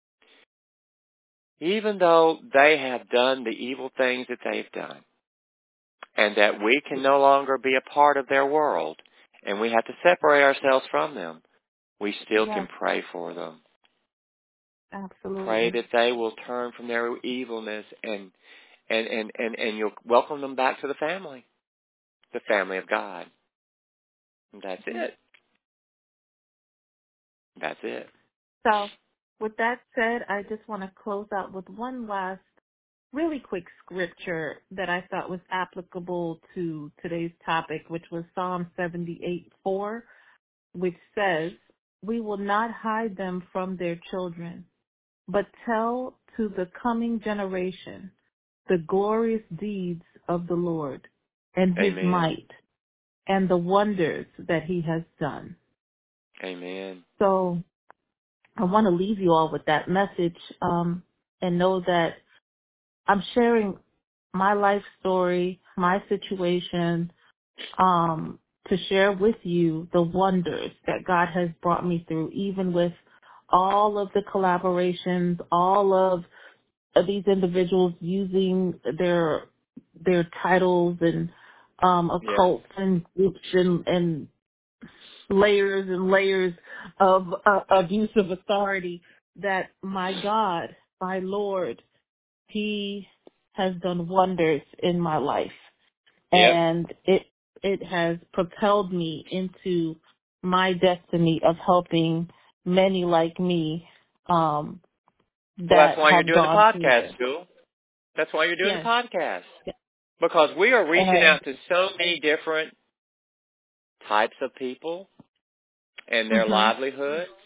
Even though they have done the evil things that they've done, and that we can no longer be a part of their world, and we have to separate ourselves from them, we still can Yes, pray for them. Pray absolutely. that they will turn from their evilness and and, and, and, and you'll welcome them back to the family, the family of God. And that's Mhm. it. That's it. So, with that said, I just want to close out with one last really quick scripture that I thought was applicable to today's topic, which was Psalm seventy-eight four, which says, "We will not hide them from their children, but tell to the coming generation the glorious deeds of the Lord and his Amen. might and the wonders that he has done." Amen. So I want to leave you all with that message, um, and know that I'm sharing my life story, my situation, um, to share with you the wonders that God has brought me through, even with all of the collaborations, all of, of these individuals using their their titles and um, Yeah. occults and groups and, and layers and layers of uh, abuse of authority, that my God, my Lord, he has done wonders in my life. Yep. And it it has propelled me into my destiny of helping many like me um, Well, that's that why you're have doing the gone through podcast, this. School. That's why you're doing the Yes. podcast. Because we are reaching And out to so many different types of people and their mhm. livelihood.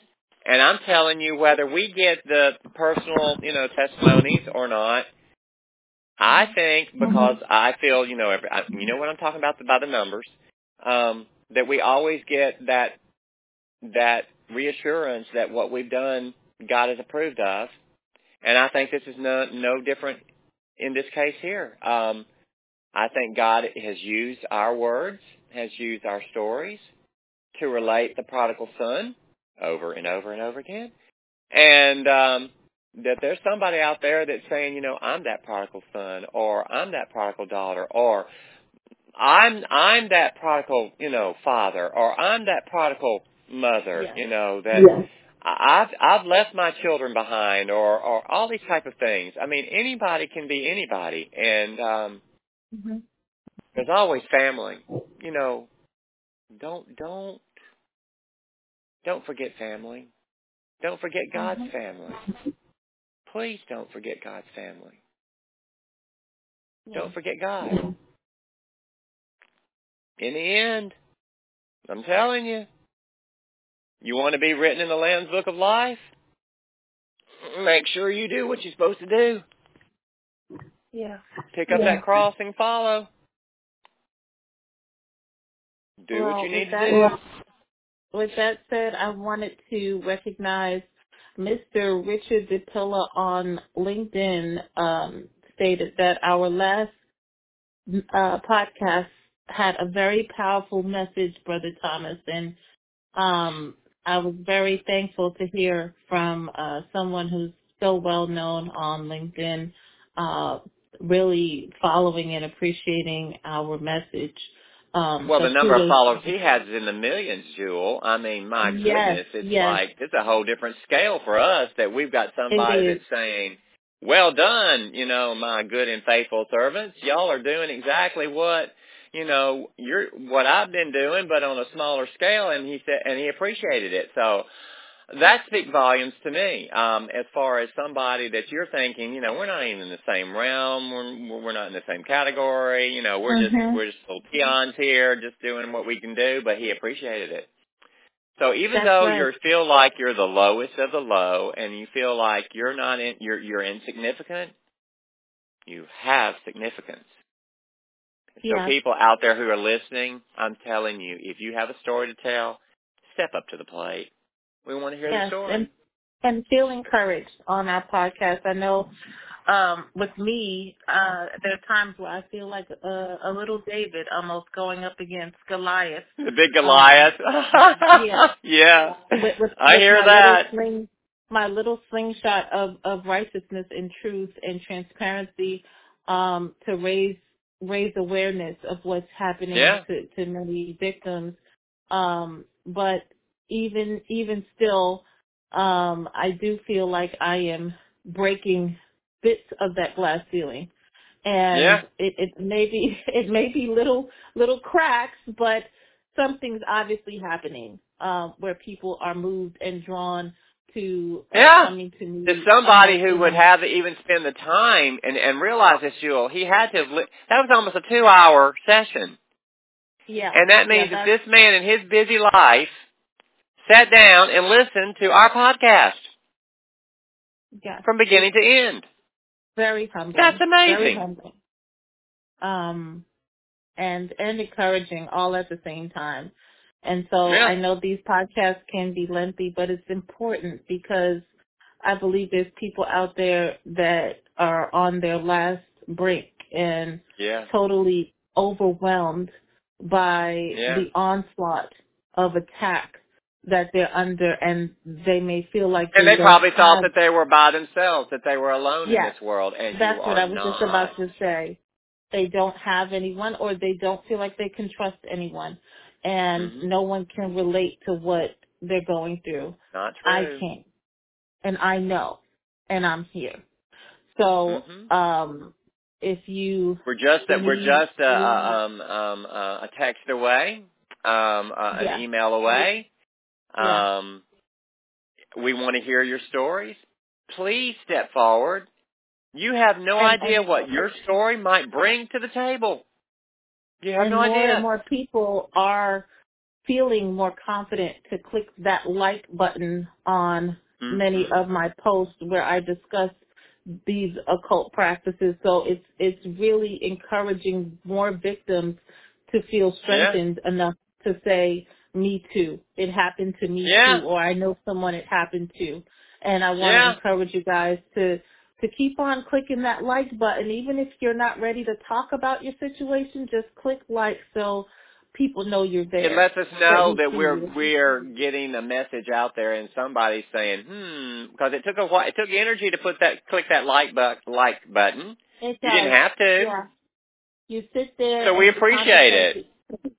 And I'm telling you, whether we get the personal, you know, testimonies or not, I think because Mm-hmm. I feel, you know, every, I, you know what I'm talking about by the numbers, um, that we always get that that reassurance that what we've done, God has approved of. And I think this is no, no different in this case here. Um, I think God has used our words, has used our stories to relate the prodigal son over and over and over again. And um, that there's somebody out there that's saying, you know, I'm that prodigal son, or I'm that prodigal daughter, or I'm I'm that prodigal, you know, father, or I'm that prodigal mother, Yes. you know, that yes. I've I've left my children behind, or or all these type of things. I mean, anybody can be anybody, and um, Mm-hmm. there's always family. You know, don't don't don't forget family. Don't forget God's Mm-hmm. family. Please don't forget God's family. Yeah. Don't forget God. In the end, I'm telling you, you want to be written in the Lamb's Book of Life? Make sure you do what you're supposed to do. Yeah. Pick up Yeah. that cross and follow. Do what Well, you with need to that, do. with that said, I wanted to recognize Mister Richard DePilla on LinkedIn um, stated that our last uh, podcast had a very powerful message, Brother Thomas, and um, I was very thankful to hear from uh, someone who's so well known on LinkedIn, uh, really following and appreciating our message. Um, Well, so the number of kudos. followers he has is in the millions, Jewel. I mean, my Yes, goodness, it's yes, like, it's a whole different scale for us that we've got it somebody is. that's saying, well done, you know, my good and faithful servants. Y'all are doing exactly what, you know, you're, what I've been doing, but on a smaller scale, and he said, and he appreciated it. So, that speaks volumes to me, um, as far as somebody that you're thinking, you know, we're not even in the same realm, we're, we're not in the same category, you know, we're just, Mhm. we're just little peons here, just doing what we can do, but he appreciated it. So even That's though right. you feel like you're the lowest of the low, and you feel like you're not in, you're, you're insignificant, you have significance. So Yes, people out there who are listening, I'm telling you, if you have a story to tell, step up to the plate. We want to hear the yes, and story. and feel encouraged on our podcast. I know um, with me, uh, there are times where I feel like a, a little David almost going up against Goliath. The big Um, Goliath. yeah, Yeah. with, with I with hear my little that. sling, my little slingshot of of righteousness and truth and transparency, um, to raise raise awareness of what's happening Yeah. to to many victims. Um, but even even still, um, I do feel like I am breaking bits of that glass ceiling, and Yeah. it, it may be it may be little little cracks, but something's obviously happening um, where people are moved and drawn to uh, Yeah. coming to There's me somebody almost who in would a have to even spend the time and, and realize this, Jewel. He had to have, li- that was almost a two hour session. yeah And that yeah means that that's this man in his busy life sat down and listened to our podcast yeah from it's beginning to end. very That's humbling, very amazing. humbling. Um, and and encouraging all at the same time. And so Yeah. I know these podcasts can be lengthy, but it's important because I believe there's people out there that are on their last brink and Yeah. totally overwhelmed by Yeah. the onslaught of attack that they're under, and they may feel like And they they don't probably thought have. that they were by themselves, that they were alone in Yes, this world, and you that's what are I was just about not. to say. They don't have anyone, or they don't feel like they can trust anyone, and Hmm. no one can relate to what they're going through. Not I true. can, and I know, and I'm here. So, Hmm. um, if you We're just that we're need, just uh, uh, um, um, uh, a text away, um, uh, an yeah, email away. yeah, Um, we want to hear your stories. Please step forward. You have no and idea and what your story might bring to the table. You have and no more and idea. more people are feeling more confident to click that like button on Mm-hmm. many of my posts where I discuss these occult practices. So it's it's really encouraging more victims to feel Yeah. strengthened enough to say, me too. It happened to me Yeah. too, or I know someone it happened to. And I want to Yeah. encourage you guys to to keep on clicking that like button. Even if you're not ready to talk about your situation, just click like so people know you're It there, lets us that know we that see we're you. we're getting a message out there, and somebody's saying, "Hmm," because it took a while. It took energy to put that click that like but like button. It You didn't does. have to, Yeah. You sit there so we and you appreciate it. contemplate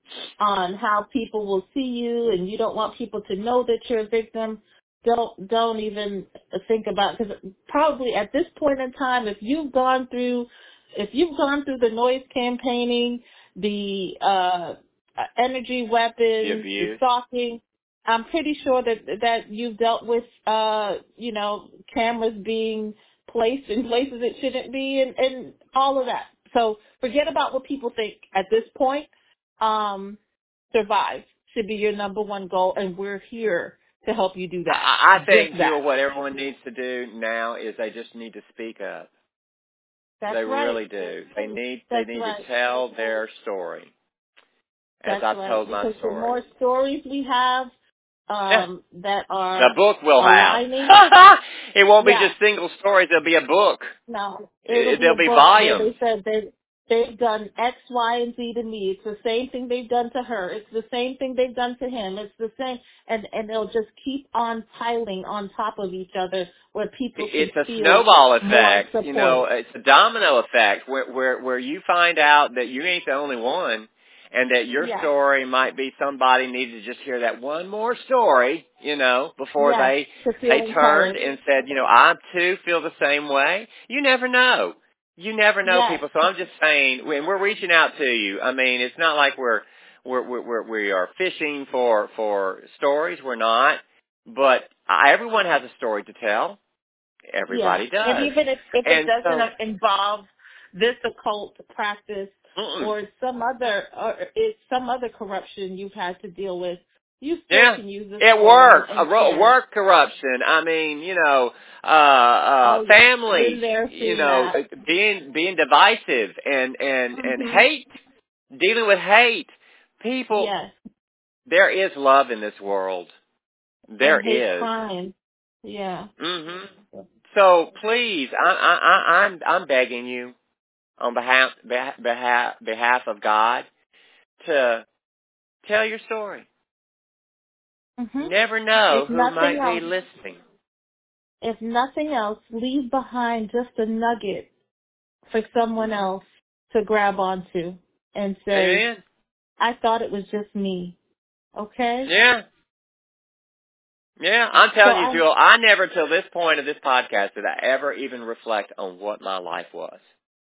on how people will see you, and you don't want people to know that you're a victim. Don't don't even think about, because probably at this point in time, if you've gone through if you've gone through the noise campaigning, the uh, energy The weapons, the abuse. stalking, I'm pretty sure that that you've dealt with uh, you know cameras being placed in places it shouldn't be, and, and all of that. So forget about what people think at this point. Um, survive should be your number one goal, and we're here to help you do that. I, I Just think, Jewel, that. what everyone needs to do now is they just need to speak up. That's They right. really do. They need they That's need to right. tell their story, as That's I've right. told my Because the story. more stories we have Yeah. um, that The are book will have. aligning, It won't be yeah, just single stories. There'll be a book. no, it'll It, be a there'll be book where volumes. they said they they've done X, Y, and Z to me. It's the same thing they've done to her. It's the same thing they've done to him. It's the same, and and they'll just keep on piling on top of each other, where people can It's a feel snowball more effect. You know, supported. it's a domino effect where where where you find out that you ain't the only one, and that your Yes, story might be somebody needed to just hear that one more story, you know, before yes, they to they feel turned encouraged. and said, you know, I too feel the same way. You never know. You never know, Yes, people. So I'm just saying, when we're reaching out to you, I mean, it's not like we're we're we're, we're we are fishing for for stories. We're not, but uh, everyone has a story to tell. yes. Everybody And does. even if if it And so, doesn't involve this occult practice mm-mm. or some other or it's some other corruption you've had to deal with, you still Yeah. can use this At forum work, a and ro- share it. work corruption. I mean, you know, uh, uh, Oh yes, families, been there, you seen know, that. being, being divisive and, and, and Mhm. hate, dealing with hate. People, Yes, there is love in this world. There and hate is. crime. Yeah. hmm So please, I, I, I, I'm, I'm begging you on behalf, behalf, behalf of God to tell your story. Mhm. You never know If who nothing might be else, listening. if nothing else, leave behind just a nugget for someone hmm else to grab onto and say, Amen. I thought it was just me. Okay? Yeah. Yeah. I'm So telling you, I, Jewel, I never till this point of this podcast did I ever even reflect on what my life was.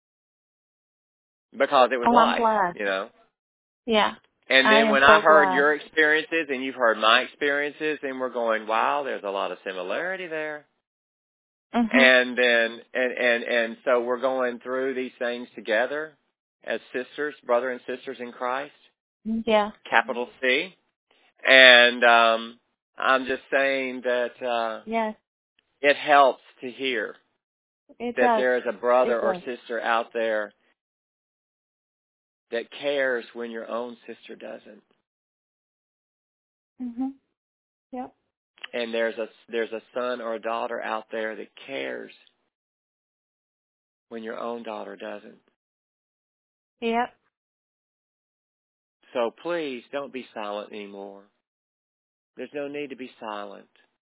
Because it was oh, I'm life, glad. you know. Yeah. And I then am when I so heard glad. your experiences and you've heard my experiences, and we're going, wow, there's a lot of similarity there. Mhm. And then, and, and, and so we're going through these things together as sisters, brother and sisters in Christ, Yeah. capital C. And, um, I'm just saying that, uh, Yes. it helps to hear It that does. there is a brother It or does. sister out there that cares when your own sister doesn't. Mhm. Yep. And there's a, there's a son or a daughter out there that cares when your own daughter doesn't. Yep. So please don't be silent anymore. There's no need to be silent.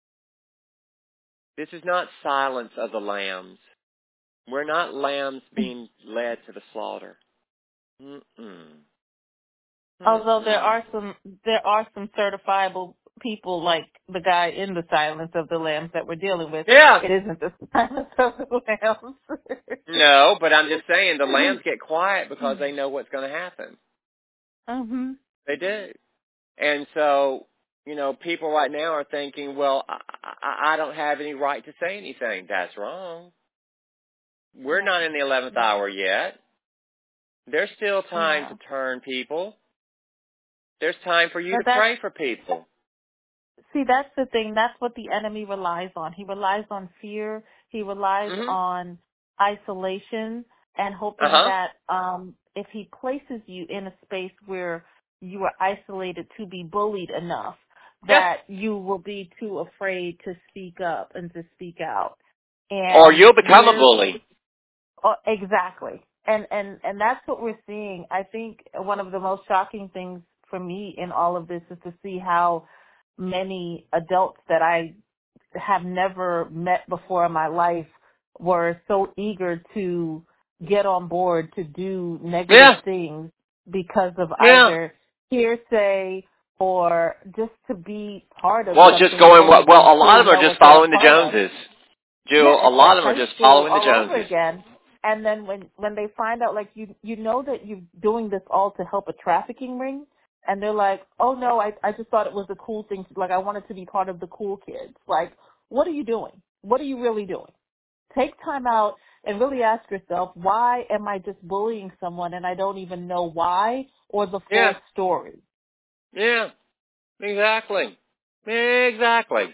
This is not silence of the lambs. We're not lambs being led to the slaughter. Mm-mm. Although there Mm-mm. are some there are some certifiable people like the guy in the Silence of the Lambs that we're dealing with. Yeah. It isn't the Silence of the Lambs. No, but I'm just saying the lambs get quiet because they know what's going to happen. Mhm. They do. And so, you know, people right now are thinking, well, I, I, I don't have any right to say anything. That's wrong. We're No. not in the eleventh hour yet. There's still time to No. turn, people. There's time for you But to that's, pray for people. see, that's the thing. That's what the enemy relies on. He relies on fear. He relies Mm-hmm. on isolation and hoping Uh-huh. that um, if he places you in a space where you are isolated to be bullied enough, Yeah. that you will be too afraid to speak up and to speak out. Or And you'll become a we're bully. Oh, exactly. And, and, and that's what we're seeing. I think one of the most shocking things for me in all of this is to see how many adults that I have never met before in my life were so eager to get on board to do negative Yeah. things because of Yeah. either hearsay or just to be part of Well, something just that going, they well, don't well, even a lot fully of them are know just what they're a following the part of. Joneses. Yeah, Jewel, a it's lot like of them are high just school following the all over Joneses. again. And then when when they find out, like you you know that you're doing this all to help a trafficking ring, and they're like, oh no, I I just thought it was a cool thing. To, like I wanted to be part of the cool kids. Like, what are you doing? What are you really doing? Take time out and really ask yourself, why am I just bullying someone and I don't even know why or the Yeah. full story? Yeah. Exactly. Exactly.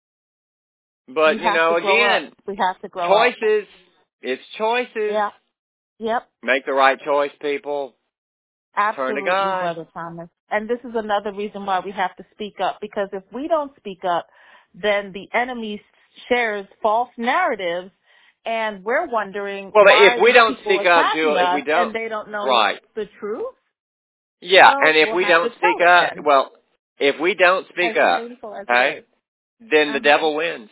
We But, you have to know, grow up. again, We have to grow up. choices. It's choices. Yeah. Yep. Make the right choice, people. Turn to Absolutely, God. Brother Thomas. And this is another reason why we have to speak up, because if we don't speak up, then the enemy shares false narratives, and we're wondering Well, if why we these don't people speak are up, attacking Jewel, if we us, don't, and they don't know right. the truth. Yeah, Well, and if we'll we have to don't speak tell it up, then, well, if we don't as speak up, painful as it okay, is. then the Uh-huh. devil wins.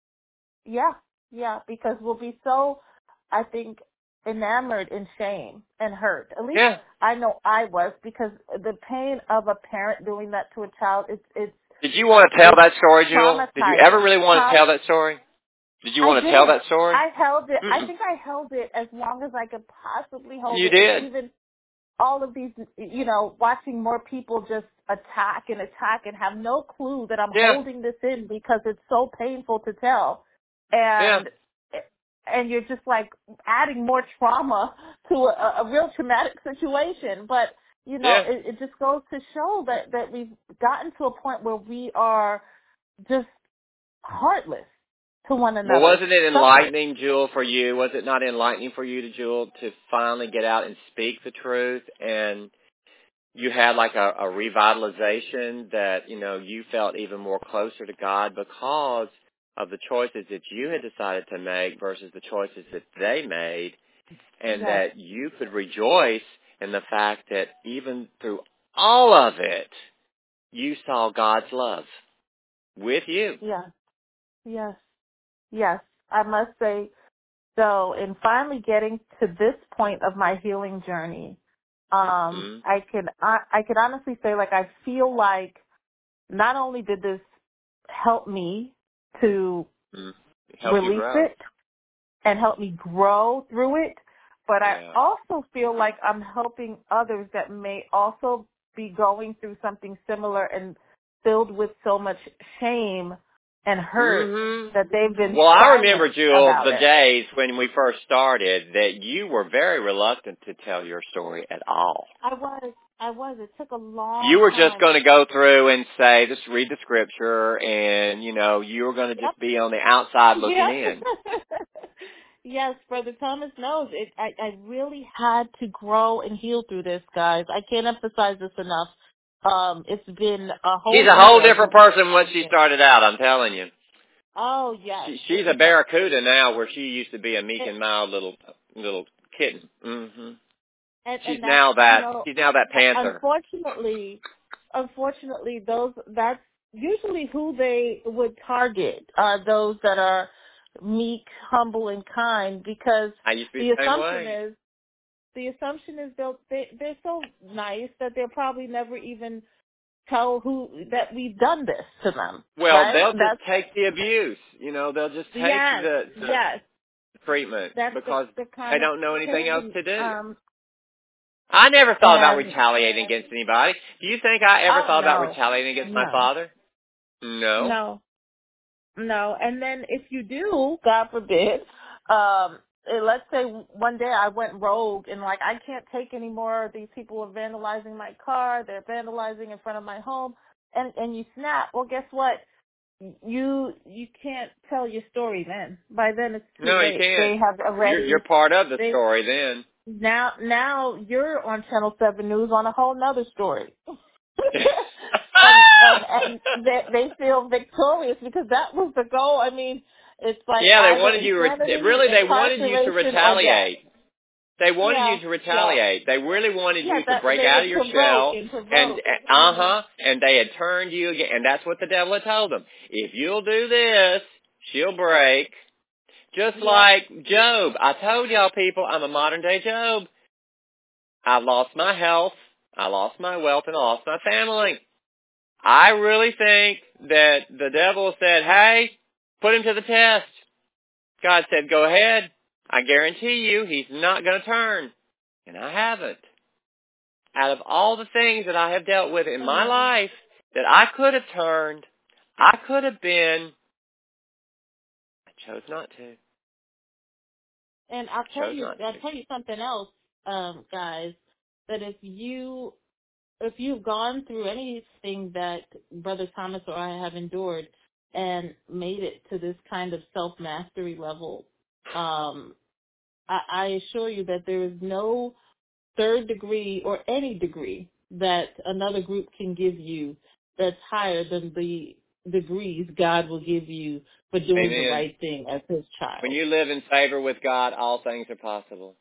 Yeah, yeah, because we'll be so, I think, enamored in shame and hurt. At least Yeah. I know I was, because the pain of a parent doing that to a child, it's it's Did you want to tell it's that story, Jewel? Did you ever traumatizing. really want to Huh? tell that story? Did you I want to tell did. that story? I held it. I Mm-mm. think I held it as long as I could possibly hold You it, and did. even all of these, you know, watching more people just attack and attack and have no clue that I'm Yeah. holding this in because it's so painful to tell. Yeah. And, and you're just like adding more trauma to a, a real traumatic situation. But, you know, Yeah. it, it just goes to show that, that we've gotten to a point where we are just heartless to one Well, another. wasn't it Some, enlightening, Jewel, for you? Was it not enlightening for you, to Jewel, to finally get out and speak the truth, and you had like a, a revitalization that, you know, you felt even more closer to God because of the choices that you had decided to make versus the choices that they made, and yes, that you could rejoice in the fact that even through all of it, you saw God's love with you. yes, yes, yes. I must say, so in finally getting to this point of my healing journey, um, Mm-hmm. I can I, I can honestly say, like, I feel like not only did this help me to Mm-hmm. Help you release grow. it and help me grow through it, but I Yeah. also feel like I'm helping others that may also be going through something similar and filled with so much shame and hurt Mm-hmm. that they've been Well, I silent remember, Jewel, about the it. days when we first started that you were very reluctant to tell your story at all. I was. I was. It took a You long were just time. going to go through and say, just read the scripture, and, you know, you were going to Yep. just be on the outside looking Yeah. in. Yes, Brother Thomas knows it. I, I really had to grow and heal through this, guys. I can't emphasize this enough. Um, it's been a She's whole a whole year of different just. person once she started out, I'm telling you. Oh yes. She, she's It, a barracuda now where she used to be a meek it, and mild little little kitten. hmm and She's and that's, now you that, know, she's now that panther. unfortunately, unfortunately, those that's usually who they would target. Are those that are meek, humble, and kind, because I used to be the the same assumption way. is the assumption is they'll, they they're so nice that they'll probably never even tell who that we've done this to them, Well, right? they'll just That's take the abuse. You know, they'll just take yes, the, the yes. treatment That's the because the they kind of don't know anything else pain. to do. Um, I never thought about and retaliating against anybody. Do you think I ever oh thought about no, retaliating against my no, father? No. no. No, and then if you do, God forbid, um, eh, let's say one day I went rogue and like I can't take any more. These people are vandalizing my car. They're vandalizing in front of my home, and and you snap. Well, guess what? You you can't tell your story then. By then it's too No, you late. can't. They have already. You're, you're part of the they, story then. Now now you're on Channel Seven News on a whole nother story. and and and they they feel victorious because that was the goal. I mean, it's like Yeah, they either wanted you. Re- insanity, really, they wanted you to incarceration, or death. retaliate. They wanted Yeah, you to retaliate. They really wanted yeah, you to that break they out of would your provoke shell, and and provoke. uh huh, and they had turned you again. And that's what the devil had told them. If you'll do this, she'll break. Just Yep. like Job. I told y'all people, I'm a modern day Job. I lost my health, I lost my wealth, and I lost my family. I really think that the devil said, hey, put him to the test. God said, go ahead. I guarantee you he's not going to turn. And I haven't. Out of all the things that I have dealt with in my life that I could have turned, I could have been, I chose not to. And I'll I tell chose you, not I'll to. tell you something else, um, guys. That if you if you've gone through anything that Brother Thomas or I have endured and made it to this kind of self mastery level, um, I, I assure you that there is no third degree or any degree that another group can give you that's higher than the degrees God will give you for doing the Amen. right thing as His When child. you live in favor with God, all things are possible.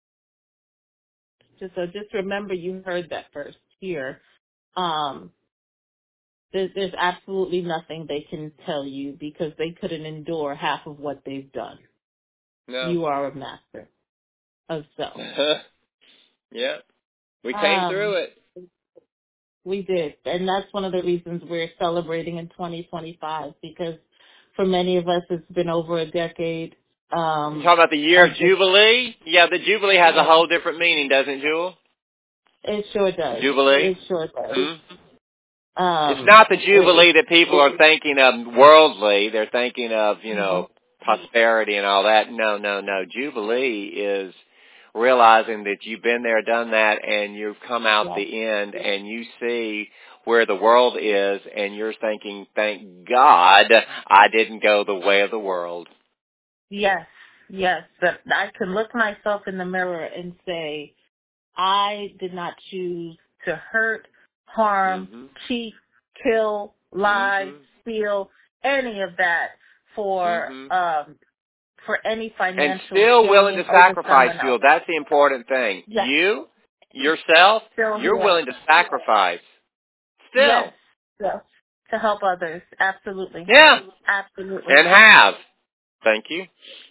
Just so just remember you heard that first here. Um, there's, there's absolutely nothing they can tell you because they couldn't endure half of what they've done. No. You are a master of self. Yeah. We came through Um, it. we did, and that's one of the reasons we're celebrating in twenty twenty-five because for many of us it's been over a decade. You Um, talking about the year of of just, Jubilee? Yeah, the Jubilee has a yeah, whole different meaning, doesn't it, Jewel? it sure does. Jubilee? It sure does. Hmm? It's Um, not the it, Jubilee that people are thinking of worldly. They're thinking of, you it, know, prosperity and all that. No, no, no. Jubilee is realizing that you've been there, done that, and you've come out yes, the end, and you see where the world is, and you're thinking, thank God I didn't go the way of the world. yes, yes. That I can look myself in the mirror and say, I did not choose to hurt, harm, Mhm. cheat, kill, lie, Mhm. steal, any of that for Mhm. um for any And financial still willing gain to over sacrifice, someone Jewel. else. That's the important thing. Yes, You, yourself, still you're here. willing to sacrifice. Yes, Still. yes, to help others. Absolutely, Yeah. absolutely. And have. Thank you.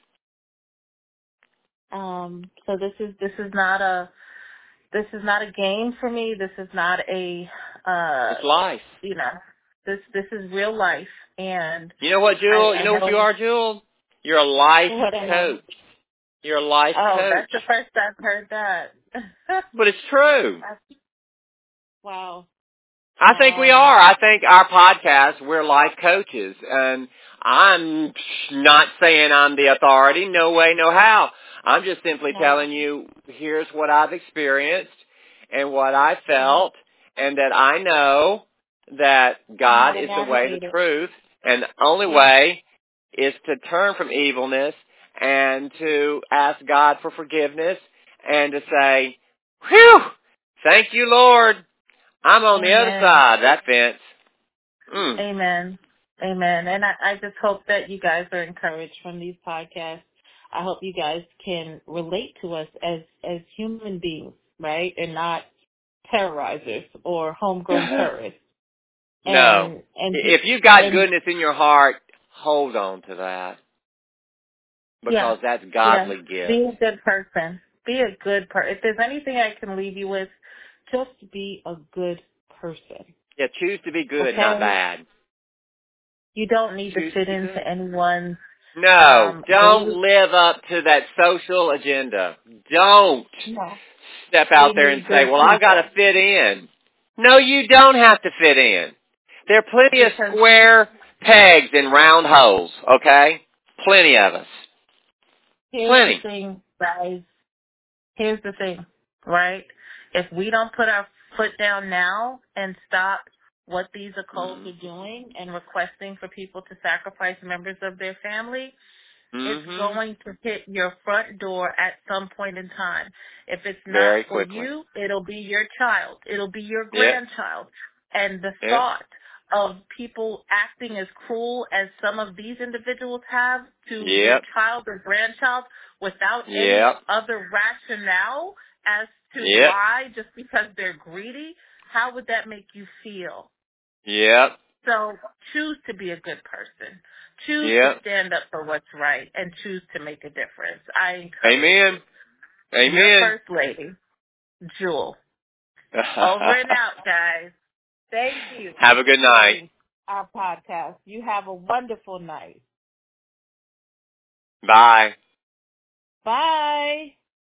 Um, so this is this is not a this is not a game for me. This is not a uh, It's life. you know, this this is real life, and You know what, I, Jewel? You I know what you know are, Jewel? You're a life what am I? coach. You're a life Oh, coach. that's the first I've heard that. But it's true. Wow. I think we Um. are. I think our podcast, we're life coaches. And I'm not saying I'm the authority. No way, no how. I'm just simply No. telling you, here's what I've experienced and what I felt, and that I know that And how God to is the way, the navigate it. truth, and the only Yeah. way is to turn from evilness and to ask God for forgiveness and to say, whew, thank you, Lord. I'm on the other Amen. side of that fence. Mm. Amen. Amen. And I, I just hope that you guys are encouraged from these podcasts. I hope you guys can relate to us as as human beings, right, and not terrorizers or homegrown terrorists. No. And and If you've got and goodness in your heart, hold on to that. yeah, Because that's yeah. godly gift. Be a good person. Be a good person. If there's anything I can leave you with, just be a good person. Yeah, choose to be good, not Okay? bad. You don't need to Choose to fit be into good. anyone's No, um don't belief. live up to that social agenda. Don't No. step We out there and need say, good well, I've got to people. fit in. No, you don't have to fit in. There are plenty of Because square pegs in round holes, okay? Plenty of us. Here's Plenty. the thing, guys. Here's the thing, right? If we don't put our foot down now and stop what these occults Mm-hmm. are doing and requesting for people to sacrifice members of their family, it's Mm-hmm. going to hit your front door at some point in time. If it's not Very for quickly. you, it'll be your child. It'll be your Yep. grandchild. And the Yep. thought of people acting as cruel as some of these individuals have to Yep. your child or grandchild without Yep. any other rationale as to Yep. why, just because they're greedy, how would that make you feel? Yep. So choose to be a good person. Choose Yep. to stand up for what's right and choose to make a difference. I encourage Amen. you. Amen. Your First Lady, Jewel. Over and out, guys. Thank you. Have a good night. Our podcast. You have a wonderful night. Bye. Bye.